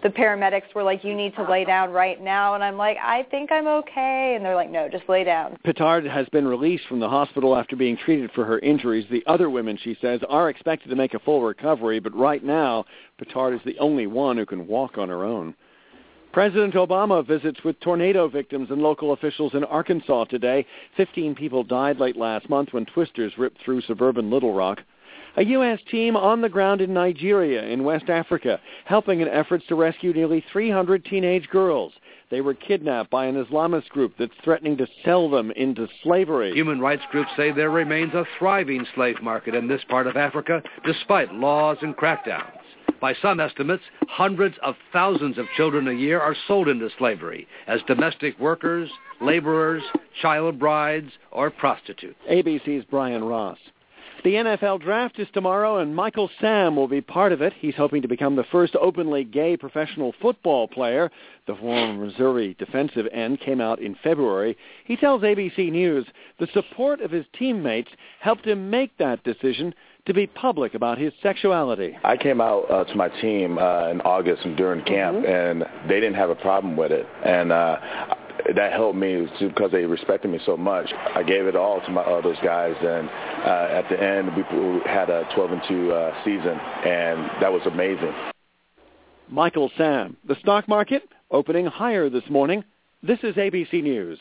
the paramedics were like, you need to lay down right now. And I'm like, I think I'm okay. And they're like, no, just lay down. Petard has been released from the hospital after being treated for her injuries. The other women, she says, are expected to make a full recovery, but right now, Petard is the only one who can walk on her own. President Obama visits with tornado victims and local officials in Arkansas today. 15 people died late last month when twisters ripped through suburban Little Rock. A U.S. team on the ground in Nigeria in West Africa, helping in efforts to rescue nearly 300 teenage girls. They were kidnapped by an Islamist group that's threatening to sell them into slavery. Human rights groups say there remains a thriving slave market in this part of Africa, despite laws and crackdowns. By some estimates, hundreds of thousands of children a year are sold into slavery as domestic workers, laborers, child brides, or prostitutes. ABC's Brian Ross. The NFL draft is tomorrow, and Michael Sam will be part of it. He's hoping to become the first openly gay professional football player. The former Missouri defensive end came out in February. He tells ABC News the support of his teammates helped him make that decision to be public about his sexuality. I came out to my team in August and during camp, and they didn't have a problem with it. And that helped me because they respected me so much. I gave it all to those guys, and at the end, we had a 12-2 season, and that was amazing. Michael Sam. The stock market opening higher this morning. This is ABC News.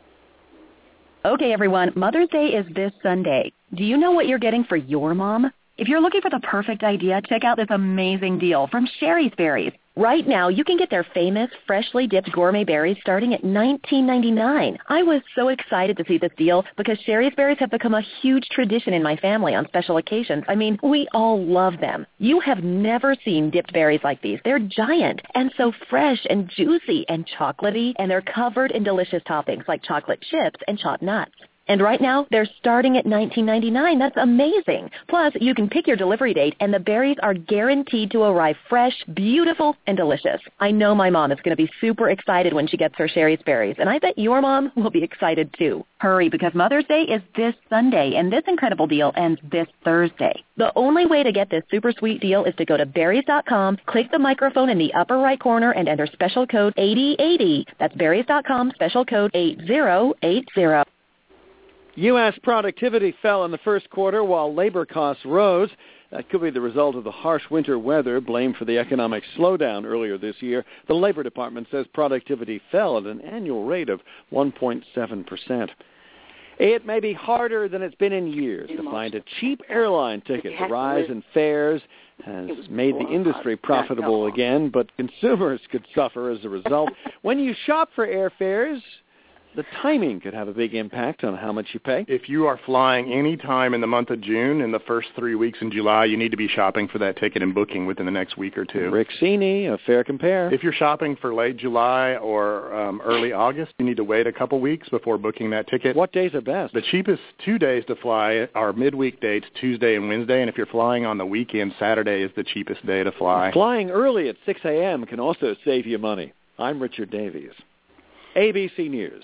Okay, everyone, Mother's Day is this Sunday. Do you know what you're getting for your mom? If you're looking for the perfect idea, check out this amazing deal from Sherry's Berries. Right now, you can get their famous, freshly dipped gourmet berries starting at $19.99. I was so excited to see this deal because Sherry's Berries have become a huge tradition in my family on special occasions. I mean, we all love them. You have never seen dipped berries like these. They're giant and so fresh and juicy and chocolatey, and they're covered in delicious toppings like chocolate chips and chopped nuts. And right now, they're starting at $19.99. That's amazing. Plus, you can pick your delivery date, and the berries are guaranteed to arrive fresh, beautiful, and delicious. I know my mom is going to be super excited when she gets her Sherry's Berries, and I bet your mom will be excited too. Hurry, because Mother's Day is this Sunday, and this incredible deal ends this Thursday. The only way to get this super sweet deal is to go to berries.com, click the microphone in the upper right corner, and enter special code 8080. That's berries.com, special code 8080. U.S. productivity fell in the first quarter while labor costs rose. That could be the result of the harsh winter weather blamed for the economic slowdown earlier this year. The Labor Department says productivity fell at an annual rate of 1.7%. It may be harder than it's been in years to find a cheap airline ticket. The rise in fares has made the industry profitable again, but consumers could suffer as a result. When you shop for airfares, the timing could have a big impact on how much you pay. If you are flying any time in the month of June, in the first 3 weeks in July, you need to be shopping for that ticket and booking within the next week or two. Rick Cini, a fair compare. If you're shopping for late July or early August, you need to wait a couple weeks before booking that ticket. What days are best? The cheapest 2 days to fly are midweek dates, Tuesday and Wednesday, and if you're flying on the weekend, Saturday is the cheapest day to fly. Flying early at 6 a.m. can also save you money. I'm Richard Davies. ABC News.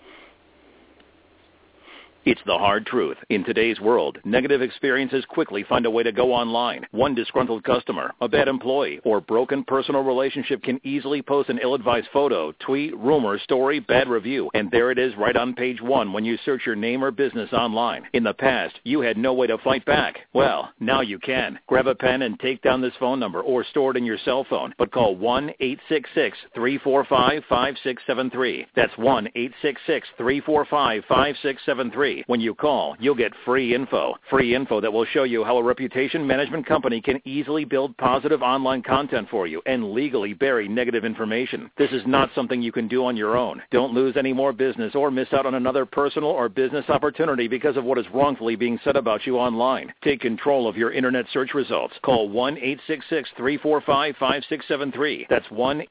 It's the hard truth. In today's world, negative experiences quickly find a way to go online. One disgruntled customer, a bad employee, or broken personal relationship can easily post an ill-advised photo, tweet, rumor, story, bad review, and there it is right on page one when you search your name or business online. In the past, you had no way to fight back. Well, now you can. Grab a pen and take down this phone number or store it in your cell phone, but call 1-866-345-5673. That's 1-866-345-5673. When you call, you'll get free info that will show you how a reputation management company can easily build positive online content for you and legally bury negative information. This is not something you can do on your own. Don't lose any more business or miss out on another personal or business opportunity because of what is wrongfully being said about you online. Take control of your internet search results. Call 1-866-345-5673. That's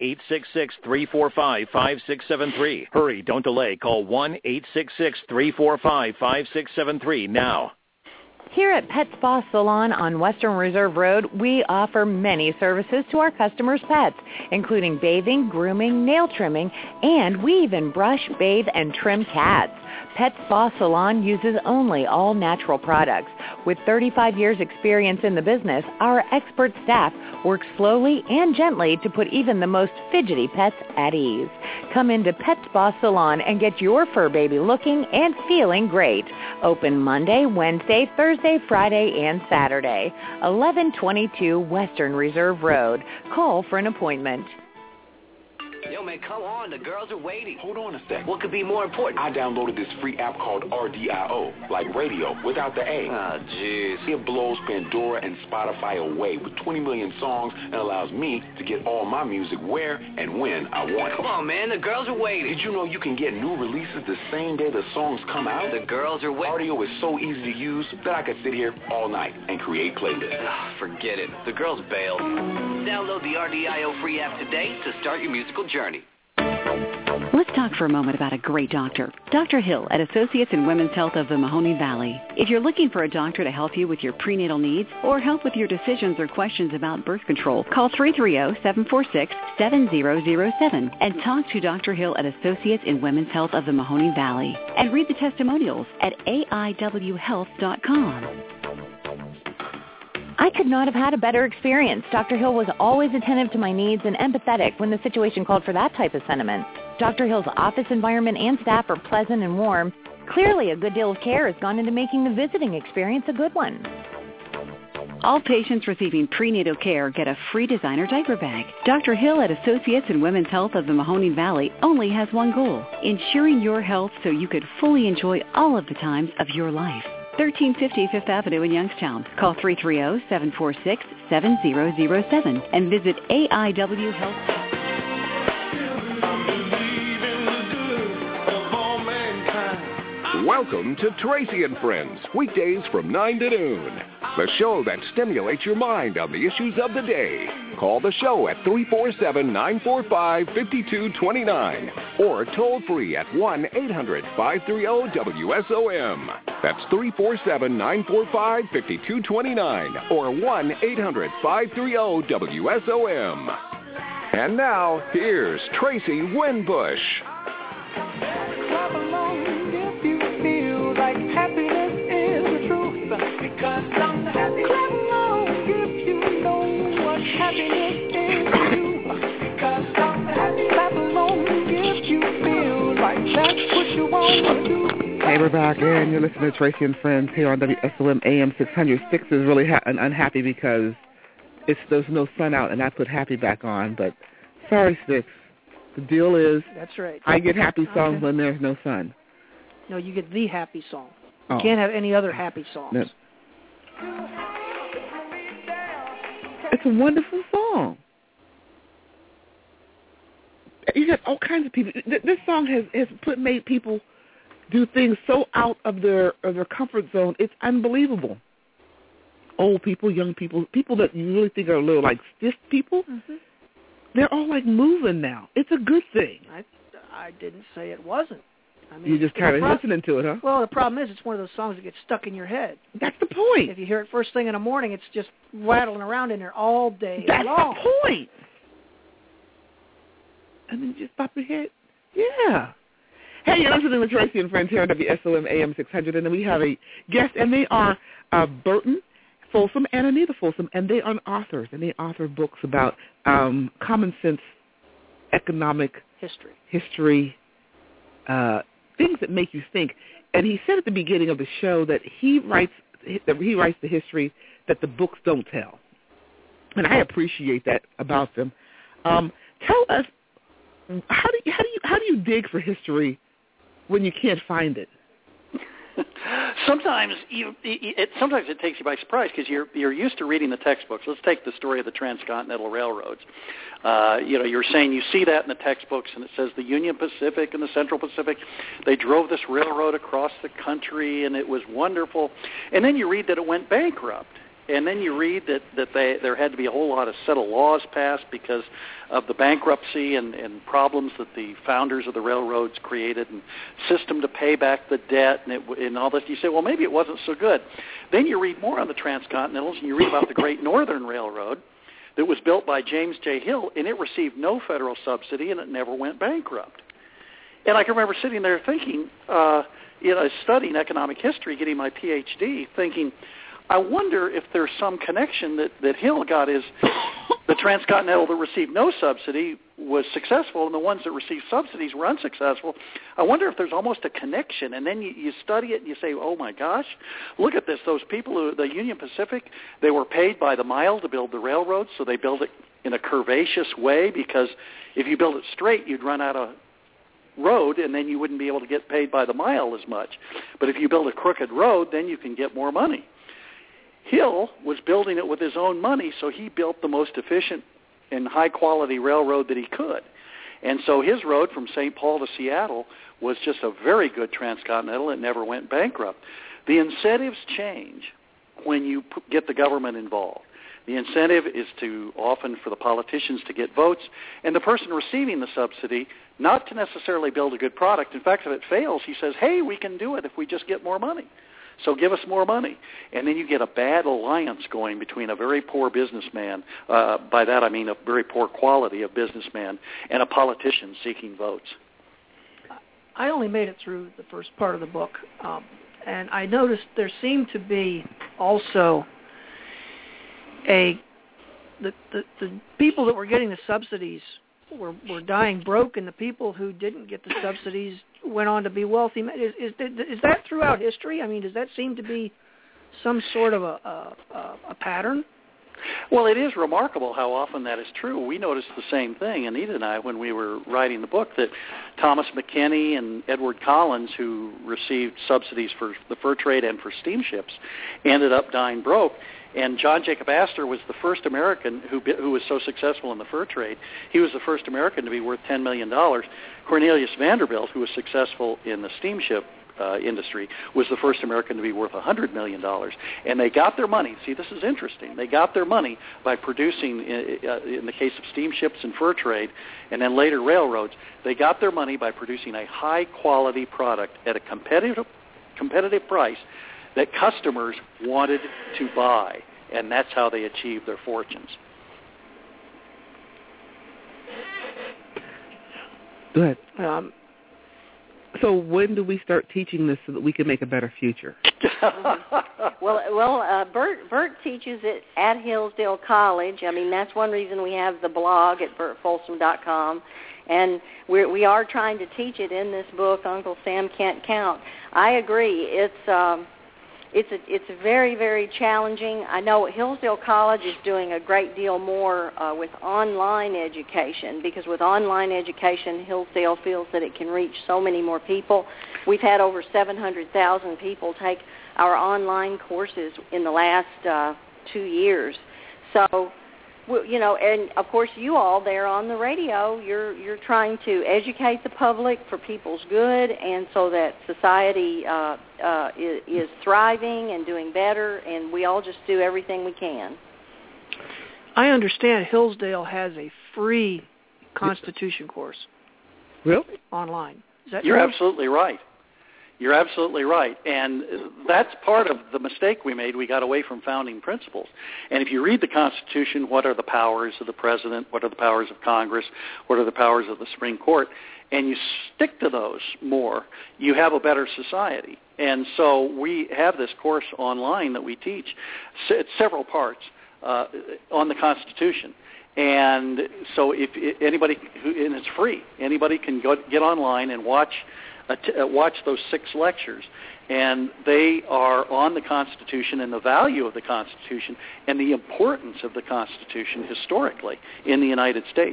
1-866-345-5673. Hurry, don't delay. Call 1-866-345-5673 now. Here at Pet Spa Salon on Western Reserve Road, we offer many services to our customers' pets, including bathing, grooming, nail trimming, and we even brush, bathe, and trim cats. Pet Spa Salon uses only all-natural products. With 35 years' experience in the business, our expert staff works slowly and gently to put even the most fidgety pets at ease. Come into Pet Spa Salon and get your fur baby looking and feeling great. Open Monday, Wednesday, Thursday, Friday, and Saturday. 1122 Western Reserve Road. Call for an appointment. Yo, man, come on. The girls are waiting. Hold on a sec. What could be more important? I downloaded this free app called RDIO, like radio, without the A. Oh, jeez. It blows Pandora and Spotify away with 20 million songs and allows me to get all my music where and when I want it. Come on, man. The girls are waiting. Did you know you can get new releases the same day the songs come out? The girls are waiting. Audio is so easy to use that I could sit here all night and create playlists. Forget it. The girls bailed. Download the RDIO free app today to start your musical journey. Let's talk for a moment about a great doctor. Dr. Hill at Associates in Women's Health of the Mahoning Valley. If you're looking for a doctor to help you with your prenatal needs or help with your decisions or questions about birth control, call 330-746-7007 and talk to Dr. Hill at Associates in Women's Health of the Mahoning Valley. And read the testimonials at aiwhealth.com. I could not have had a better experience. Dr. Hill was always attentive to my needs and empathetic when the situation called for that type of sentiment. Dr. Hill's office environment and staff are pleasant and warm. Clearly, a good deal of care has gone into making the visiting experience a good one. All patients receiving prenatal care get a free designer diaper bag. Dr. Hill at Associates in Women's Health of the Mahoning Valley only has one goal, ensuring your health so you could fully enjoy all of the times of your life. 1350 Fifth Avenue in Youngstown. Call 330-746-7007 and visit AIW Health. Welcome to Tracy and Friends, weekdays from 9 to noon. The show that stimulates your mind on the issues of the day. Call the show at 347-945-5229 or toll free at 1-800-530-WSOM. That's 347-945-5229 or 1-800-530-WSOM. And now, here's Tracy Winbush. Like happiness is the truth, because I'm happy. Clap along if you know what happiness is to you, because I'm happy. Clap along if you feel like that's what you want to do. Hey, we're back, and you're listening to Tracy and Friends here on WSOM AM 600. Six is really unhappy because there's no sun out, and I put happy back on, but sorry, Six. The deal is that's right. I get happy songs when there's no sun. No, you get the happy song. You can't have any other happy songs. No. It's a wonderful song. You got all kinds of people. This song has made people do things so out of their comfort zone. It's unbelievable. Old people, young people, people that you really think are a little like stiff people, they're all like moving now. It's a good thing. I didn't say it wasn't. I mean, you're just kind of listening to it, huh? Well, the problem is it's one of those songs that gets stuck in your head. That's the point. If you hear it first thing in the morning, it's just rattling around in there all day long. That's the point. And then you just pop your head. Yeah. Hey, you're listening to Tracy and Friends here on WSOM AM 600, and then we have a guest, and they are Burton Folsom and Anita Folsom, and they are authors, and they author books about common sense economic history, things that make you think. And he said at the beginning of the show that he writes the history that the books don't tell, and I appreciate that about them. Tell us, how do you dig for history when you can't find it? Sometimes it takes you by surprise because you're used to reading the textbooks. Let's take the story of the transcontinental railroads. You're saying you see that in the textbooks, and it says the Union Pacific and the Central Pacific, they drove this railroad across the country, and it was wonderful. And then you read that it went bankrupt. And then you read that there had to be a whole lot of set of laws passed because of the bankruptcy and problems that the founders of the railroads created, and system to pay back the debt and all this. You say, well, maybe it wasn't so good. Then you read more on the transcontinentals, and you read about the Great Northern Railroad that was built by James J. Hill, and it received no federal subsidy, and it never went bankrupt. And I can remember sitting there thinking, studying economic history, getting my PhD, thinking, I wonder if there's some connection that Hill got is the transcontinental that received no subsidy was successful and the ones that received subsidies were unsuccessful. I wonder if there's almost a connection. And then you study it and you say, oh, my gosh, look at this. Those people, the Union Pacific, they were paid by the mile to build the railroad, so they build it in a curvaceous way because if you build it straight, you'd run out of road and then you wouldn't be able to get paid by the mile as much. But if you build a crooked road, then you can get more money. Hill was building it with his own money, so he built the most efficient and high-quality railroad that he could. And so his road from St. Paul to Seattle was just a very good transcontinental. It never went bankrupt. The incentives change when you get the government involved. The incentive is often for the politicians to get votes, and the person receiving the subsidy not to necessarily build a good product. In fact, if it fails, he says, hey, we can do it if we just get more money. So give us more money. And then you get a bad alliance going between a very poor businessman, by that I mean a very poor quality of businessman, and a politician seeking votes. I only made it through the first part of the book, and I noticed there seemed to be also the people that were getting the subsidies were dying broke, and the people who didn't get the subsidies went on to be wealthy. Is that throughout history? I mean, does that seem to be some sort of a pattern? Well, it is remarkable how often that is true. We noticed the same thing, Anita and I, when we were writing the book, that Thomas McKinney and Edward Collins, who received subsidies for the fur trade and for steamships, ended up dying broke. And John Jacob Astor was the first American who was so successful in the fur trade. He was the first American to be worth $10 million. Cornelius Vanderbilt, who was successful in the steamship industry, was the first American to be worth $100 million. And they got their money. See, this is interesting. They got their money by producing, in the case of steamships and fur trade, and then later railroads, they got their money by producing a high-quality product at a competitive price that customers wanted to buy, and that's how they achieved their fortunes. Go ahead. So when do we start teaching this so that we can make a better future? Bert teaches it at Hillsdale College. I mean, that's one reason we have the blog at BertFolsom.com. And we are trying to teach it in this book, Uncle Sam Can't Count. I agree. It's very, very challenging. I know Hillsdale College is doing a great deal more with online education, because with online education, Hillsdale feels that it can reach so many more people. We've had over 700,000 people take our online courses in the last 2 years. So, and of course you all there on the radio, you're trying to educate the public for people's good, and so that society is thriving and doing better, and we all just do everything we can. I understand Hillsdale has a free Constitution course. Really? Online. Is that You're true? absolutely right. You're absolutely right. And that's part of the mistake we made. We got away from founding principles. And if you read the Constitution, what are the powers of the President? What are the powers of Congress? What are the powers of the Supreme Court? And you stick to those more, you have a better society. And so we have this course online that we teach. It's several parts on the Constitution. And so if anybody, and it's free, anybody can get online and watch those 6 lectures, and they are on the Constitution and the value of the Constitution and the importance of the Constitution historically in the United States.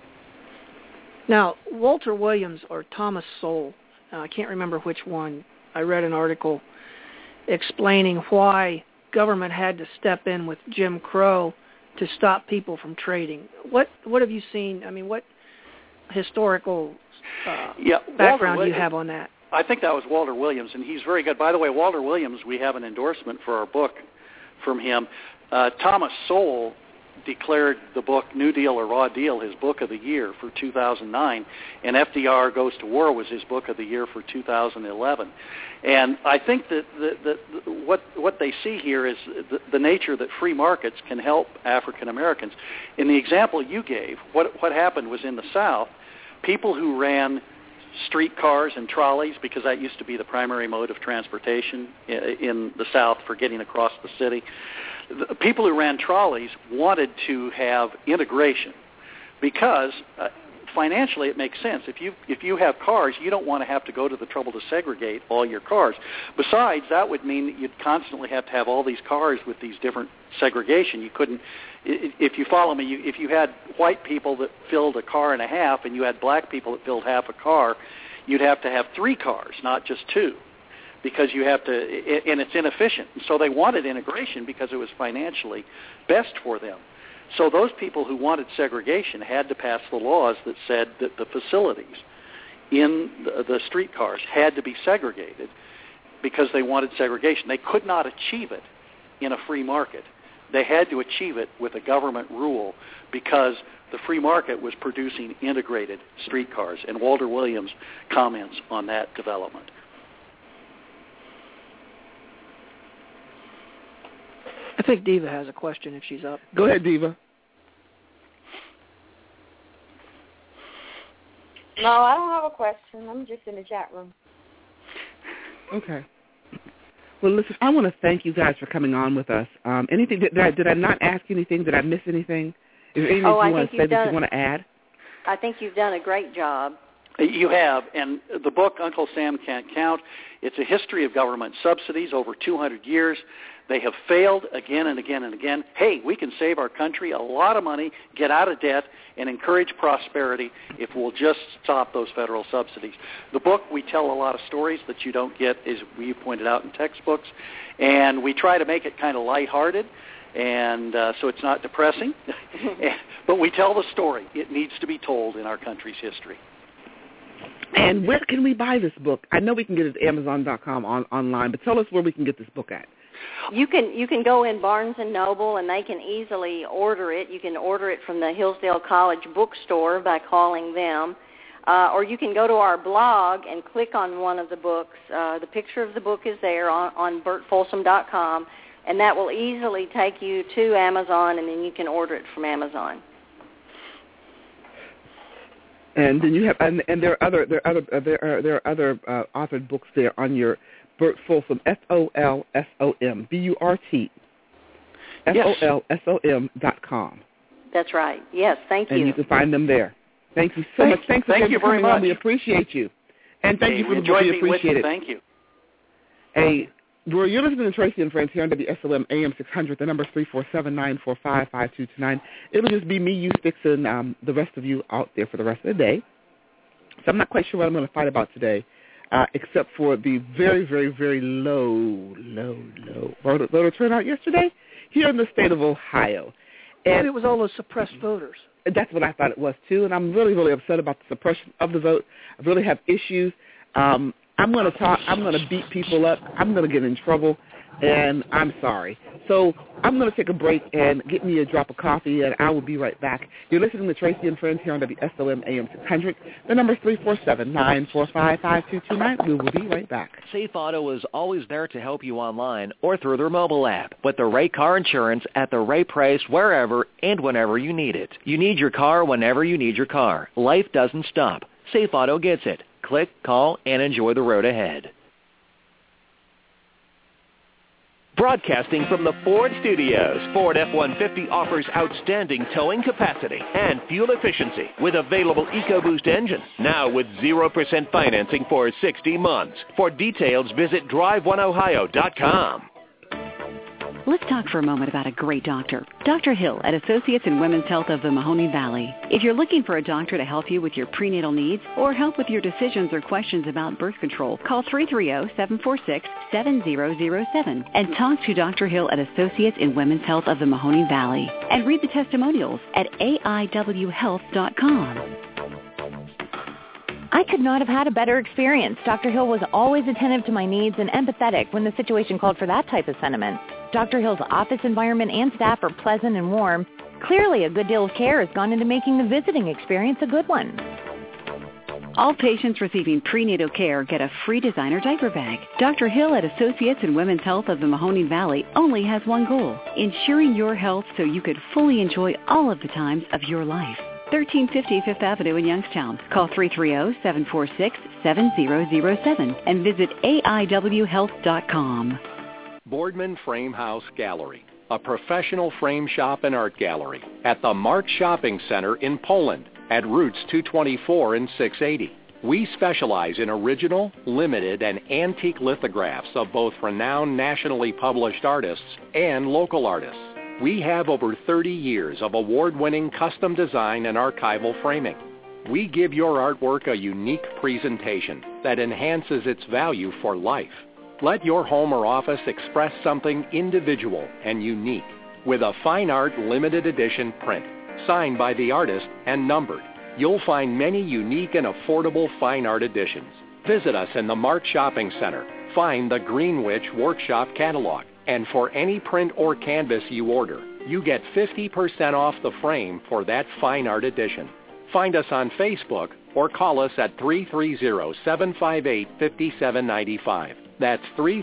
Now, Walter Williams or Thomas Sowell, I can't remember which one, I read an article explaining why government had to step in with Jim Crow to stop people from trading. What have you seen? I mean, what historical background do you have on that? I think that was Walter Williams, and he's very good. By the way, Walter Williams, we have an endorsement for our book from him. Thomas Sowell declared the book New Deal or Raw Deal his book of the year for 2009, and FDR Goes to War was his book of the year for 2011. And I think that what they see here is the nature that free markets can help African Americans. In the example you gave, what happened was in the South, people who ran streetcars and trolleys, because that used to be the primary mode of transportation in the South for getting across the city. The people who ran trolleys wanted to have integration because financially it makes sense. If you have cars, you don't want to have to go to the trouble to segregate all your cars. Besides, that would mean that you'd constantly have to have all these cars with these different segregation. You couldn't, if you follow me, if you had white people that filled a car and a half and you had black people that filled half a car, you'd have to have 3 cars, not just 2. Because you have to, and it's inefficient. And so they wanted integration because it was financially best for them. So those people who wanted segregation had to pass the laws that said that the facilities in the streetcars had to be segregated because they wanted segregation. They could not achieve it in a free market. They had to achieve it with a government rule because the free market was producing integrated streetcars. And Walter Williams comments on that development. I think Diva has a question if she's up. Go ahead, Diva. No, I don't have a question. I'm just in the chat room. Okay. Well, listen, I want to thank you guys for coming on with us. Anything did I not ask you anything? Did I miss anything? Is there anything you want to say that you want to add? I think you've done a great job. You have, and the book, Uncle Sam Can't Count, it's a history of government subsidies over 200 years. They have failed again and again and again. Hey, we can save our country a lot of money, get out of debt, and encourage prosperity if we'll just stop those federal subsidies. The book, we tell a lot of stories that you don't get, as we pointed out in textbooks, and we try to make it kind of lighthearted, and so it's not depressing. But we tell the story. It needs to be told in our country's history. And where can we buy this book? I know we can get it at Amazon.com online, but tell us where we can get this book at. You can go in Barnes & Noble, and they can easily order it. You can order it from the Hillsdale College bookstore by calling them. Or you can go to our blog and click on one of the books. The picture of the book is there on BertFolsom.com, and that will easily take you to Amazon, and then you can order it from Amazon. And then you have, and there are other authored books there on your Bert Folsom, FOLSOM, BURT, FOLSOM.com. That's right. Yes, thank you. And you can find them there. Thank you so much. Thank you very much. We appreciate you. And thank you for the book. We appreciate it. Thank you. You're listening to Tracy and Friends here on WSOM AM 600. The number is 347-945-5229. It'll just be me, you, Sticks, and the rest of you out there for the rest of the day. So I'm not quite sure what I'm going to fight about today, except for the very, very, very low voter turnout yesterday here in the state of Ohio. And it was all those suppressed voters. That's what I thought it was, too. And I'm really, really upset about the suppression of the vote. I really have issues. I'm going to talk. I'm going to beat people up. I'm going to get in trouble, and I'm sorry. So I'm going to take a break and get me a drop of coffee, and I will be right back. You're listening to Tracy and Friends here on WSOM AM 600. The number is 347-945-5229. We will be right back. Safe Auto is always there to help you online or through their mobile app with the right car insurance at the right price wherever and whenever you need it. You need your car whenever you need your car. Life doesn't stop. Safe Auto gets it. Click, call, and enjoy the road ahead. Broadcasting from the Ford Studios, Ford F-150 offers outstanding towing capacity and fuel efficiency with available EcoBoost engine. Now with 0% financing for 60 months. For details, visit drive1ohio.com. Let's talk for a moment about a great doctor. Dr. Hill at Associates in Women's Health of the Mahoning Valley. If you're looking for a doctor to help you with your prenatal needs or help with your decisions or questions about birth control, call 330-746-7007 and talk to Dr. Hill at Associates in Women's Health of the Mahoning Valley. And read the testimonials at AIWHealth.com. I could not have had a better experience. Dr. Hill was always attentive to my needs and empathetic when the situation called for that type of sentiment. Dr. Hill's office environment and staff are pleasant and warm. Clearly, a good deal of care has gone into making the visiting experience a good one. All patients receiving prenatal care get a free designer diaper bag. Dr. Hill at Associates in Women's Health of the Mahoning Valley only has one goal, ensuring your health so you could fully enjoy all of the times of your life. 1350 Fifth Avenue in Youngstown. Call 330-746-7007 and visit AIWHealth.com. Boardman Frame House Gallery, a professional frame shop and art gallery at the Mart Shopping Center in Poland at Routes 224 and 680. We specialize in original, limited, and antique lithographs of both renowned nationally published artists and local artists. We have over 30 years of award-winning custom design and archival framing. We give your artwork a unique presentation that enhances its value for life. Let your home or office express something individual and unique with a fine art limited edition print, signed by the artist and numbered. You'll find many unique and affordable fine art editions. Visit us in the Mart Shopping Center. Find the Greenwich Workshop Catalog. And for any print or canvas you order, you get 50% off the frame for that fine art edition. Find us on Facebook or call us at 330-758-5795. That's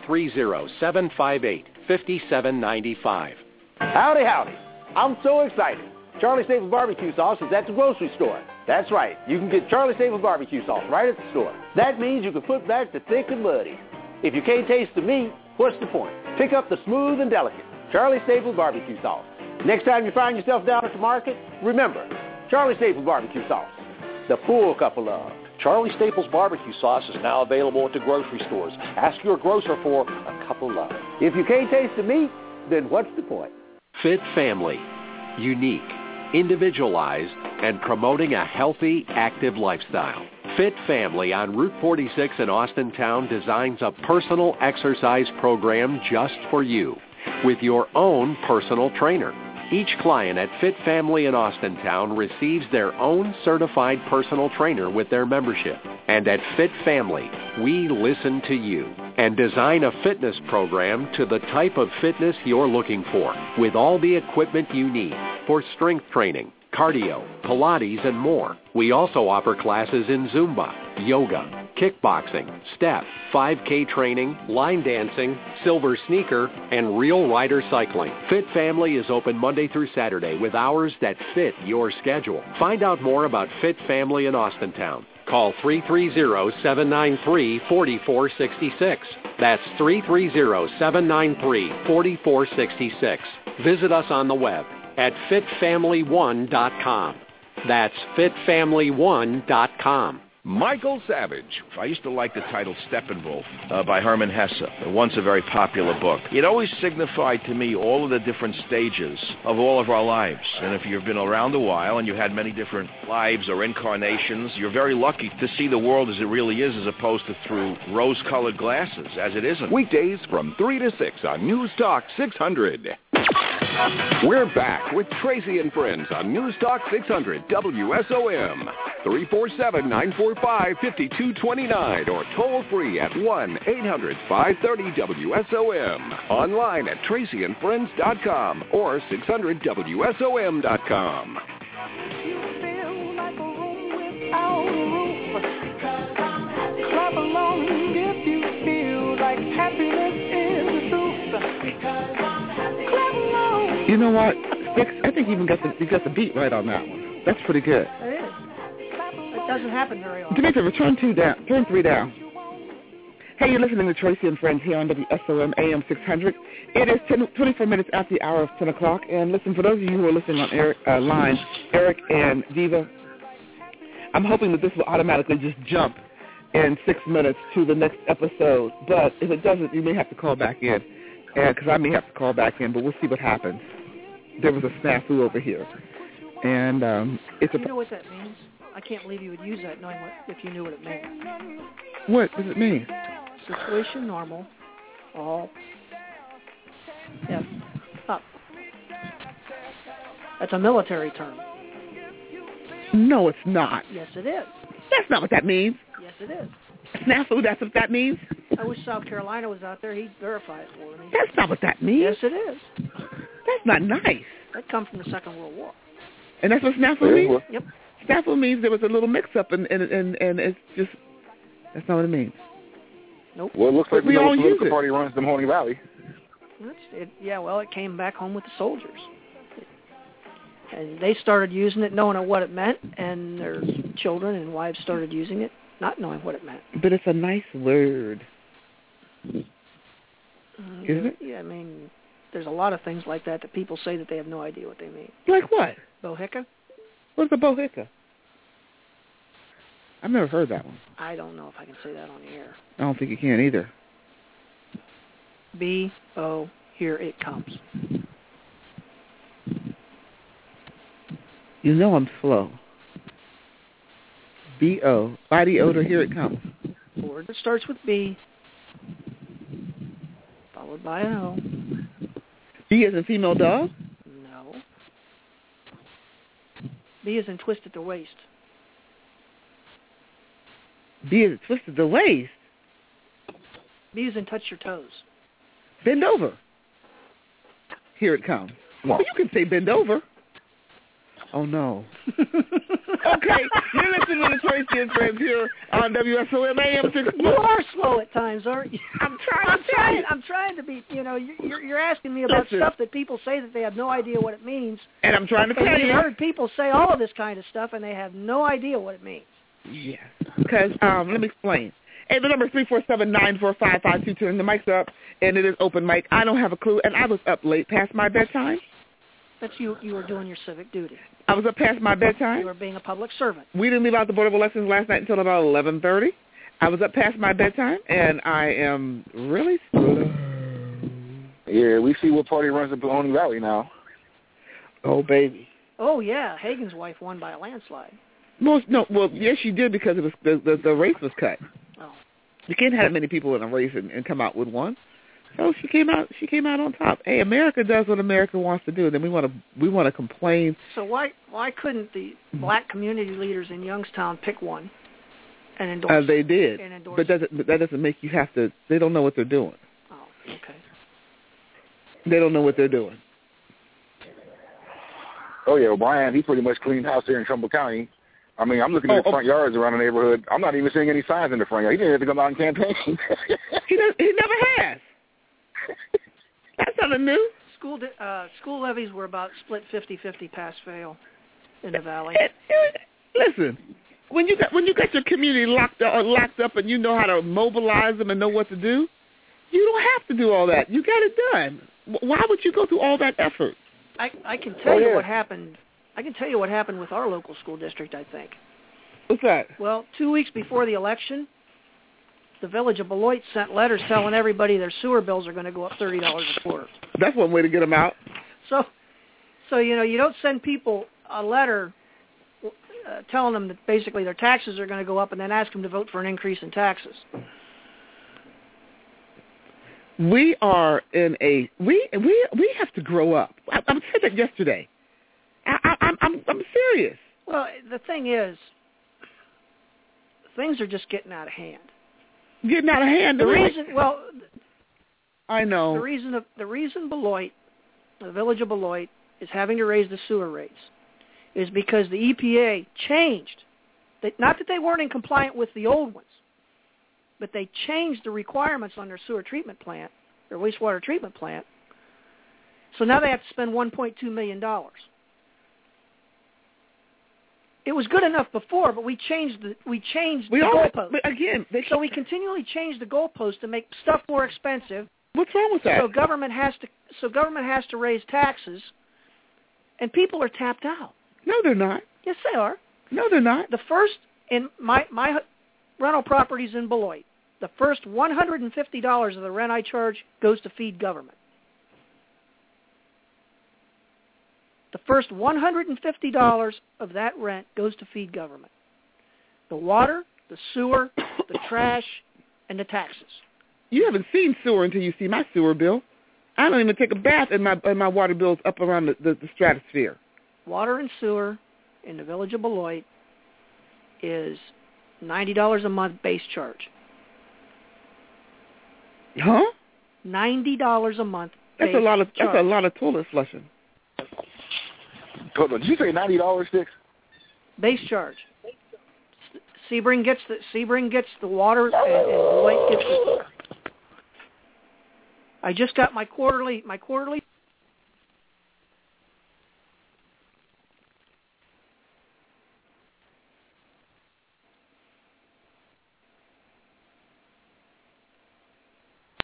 330-758-5795. Howdy, howdy. I'm so excited. Charlie Staples barbecue sauce is at the grocery store. That's right. You can get Charlie Staples barbecue sauce right at the store. That means you can put back the thick and muddy. If you can't taste the meat, what's the point? Pick up the smooth and delicate Charlie Staples barbecue sauce. Next time you find yourself down at the market, remember, Charlie Staples barbecue sauce, the full cup of love. Charlie Staples barbecue sauce is now available at the grocery stores. Ask your grocer for a cup of love. If you can't taste the meat, then what's the point? Fit Family. Unique, individualized, and promoting a healthy, active lifestyle. Fit Family on Route 46 in Austintown designs a personal exercise program just for you with your own personal trainer. Each client at Fit Family in Austintown receives their own certified personal trainer with their membership. And at Fit Family, we listen to you and design a fitness program to the type of fitness you're looking for with all the equipment you need for strength training, cardio, Pilates, and more. We also offer classes in Zumba, yoga, kickboxing, step, 5K training, line dancing, silver sneaker, and real rider cycling. Fit Family is open Monday through Saturday with hours that fit your schedule. Find out more about Fit Family in Austintown. Call 330-793-4466. That's 330-793-4466. Visit us on the web at fitfamily1.com. That's fitfamily1.com. Michael Savage. I used to like the title Steppenwolf by Hermann Hesse, once a very popular book. It always signified to me all of the different stages of all of our lives. And if you've been around a while and you had many different lives or incarnations, you're very lucky to see the world as it really is as opposed to through rose-colored glasses, as it isn't. Weekdays from 3 to 6 on News Talk 600. We're back with Tracy and Friends on News Talk 600 WSOM. 347-945-5229 or toll free at 1-800-530-WSOM. Online at tracyandfriends.com or 600WSOM.com. Clap along if you feel like happiness is the truth. You know what, Sticks? I think you got the beat right on that one. That's pretty good. It is. It doesn't happen very often. Demetra, turn 3 down. Hey, you're listening to Tracy and Friends here on WSOM AM 600. It is 24 minutes after the hour of 10 o'clock. And listen, for those of you who are listening on line, Eric and Diva, I'm hoping that this will automatically just jump in 6 minutes to the next episode. But if it doesn't, you may have to call back in. Because I may have to call back in, but we'll see what happens. There was a snafu over here. And it's Do you know what that means? I can't believe you would use that knowing if you knew what it meant. What does it mean? Situation normal. All. Yeah. Up. That's a military term. No, it's not. Yes, it is. That's not what that means. Yes, it is. Snafu, that's what that means? I wish South Carolina was out there. He'd verify it for me. That's not what that means. Yes, it is. That's not nice. That comes from the Second World War. And that's what snafu means? Yep. Snafu means there was a little mix-up, and it's just, that's not what it means. Nope. Well, it looks like we all the use political it. party runs the Mahoning Valley. Yeah, well, it came back home with the soldiers. And they started using it knowing what it meant, and their children and wives started using it not knowing what it meant. But it's a nice word. Isn't it? Yeah, I mean, there's a lot of things like that people say that they have no idea what they mean. Like what? Bohica? What's a bohica? I've never heard that one. I don't know if I can say that on the air. I don't think you can either. B-O, here it comes. You know I'm slow. B-O, body odor, here it comes. A word that starts with B, followed by an O. B as in female dog? No. B as in twist at the waist. B as in twist at the waist? B as in touch your toes. Bend over. Here it comes. Well, you can say bend over. Oh, no. Okay, you're listening to Tracy and Friends here on WSOM AM 6. You are slow at times, aren't you? I'm trying to be, you're asking me about stuff that people say that they have no idea what it means. And I'm trying to tell you. You've heard people say all of this kind of stuff, and they have no idea what it means. Yes. Because, let me explain. Hey, the number is 347-945-52. Turn the mic's up, and it is open mic. I don't have a clue, and I was up late past my bedtime. That's you were doing your civic duty. I was up past my bedtime. You were being a public servant. We didn't leave out the Board of Elections last night until about 11:30. I was up past my bedtime, and I am really slow. Yeah, we see what party runs the Mahoning Valley now. Oh, baby. Oh, yeah. Hagen's wife won by a landslide. Well, yes, she did because it was the race was cut. Oh. You can't have many people in a race and come out with one. So she came out on top. Hey, America does what America wants to do. Then we want to complain. So why couldn't the black community leaders in Youngstown pick one and endorse? They did, but that doesn't make you have to. They don't know what they're doing. Oh, okay. They don't know what they're doing. Oh yeah, O'Brien, he pretty much cleaned house here in Trumbull County. I mean, I'm looking at the front yards around the neighborhood. I'm not even seeing any signs in the front yard. He didn't have to come out and campaign. He never has. That's nothing new. School levies were about split 50-50 pass-fail in the valley. Listen, when you got your community locked up and you know how to mobilize them and know what to do, you don't have to do all that. You got it done. Why would you go through all that effort? I can tell you what happened. I can tell you what happened with our local school district, I think. What's that? Well, 2 weeks before the election, the village of Beloit sent letters telling everybody their sewer bills are going to go up $30 a quarter. That's one way to get them out. So you don't send people a letter telling them that basically their taxes are going to go up and then ask them to vote for an increase in taxes. We are in a we have to grow up. I said that yesterday. I'm serious. Well, the thing is, things are just getting out of hand. Getting out of hand. I know. The reason Beloit, the village of Beloit, is having to raise the sewer rates is because the EPA changed. Not that they weren't in compliance with the old ones, but they changed the requirements on their sewer treatment plant, their wastewater treatment plant. So now they have to spend $1.2 million. It was good enough before, but we changed the goalpost. But again, so we continually change the goalpost to make stuff more expensive. What's wrong with that? So government has to raise taxes, and people are tapped out. No, they're not. Yes, they are. No, they're not. The first in my rental properties in Beloit, the first $150 of the rent I charge goes to feed government. The first $150 of that rent goes to feed government. The water, the sewer, the trash, and the taxes. You haven't seen sewer until you see my sewer bill. I don't even take a bath, and my water bill's up around the stratosphere. Water and sewer in the village of Beloit is $90 a month base charge. Huh? $90 a month. That's a lot of toilet flushing. Hold on, did you say $90, Sticks? Base charge. Sebring gets the water, and Beloit gets the. I just got my quarterly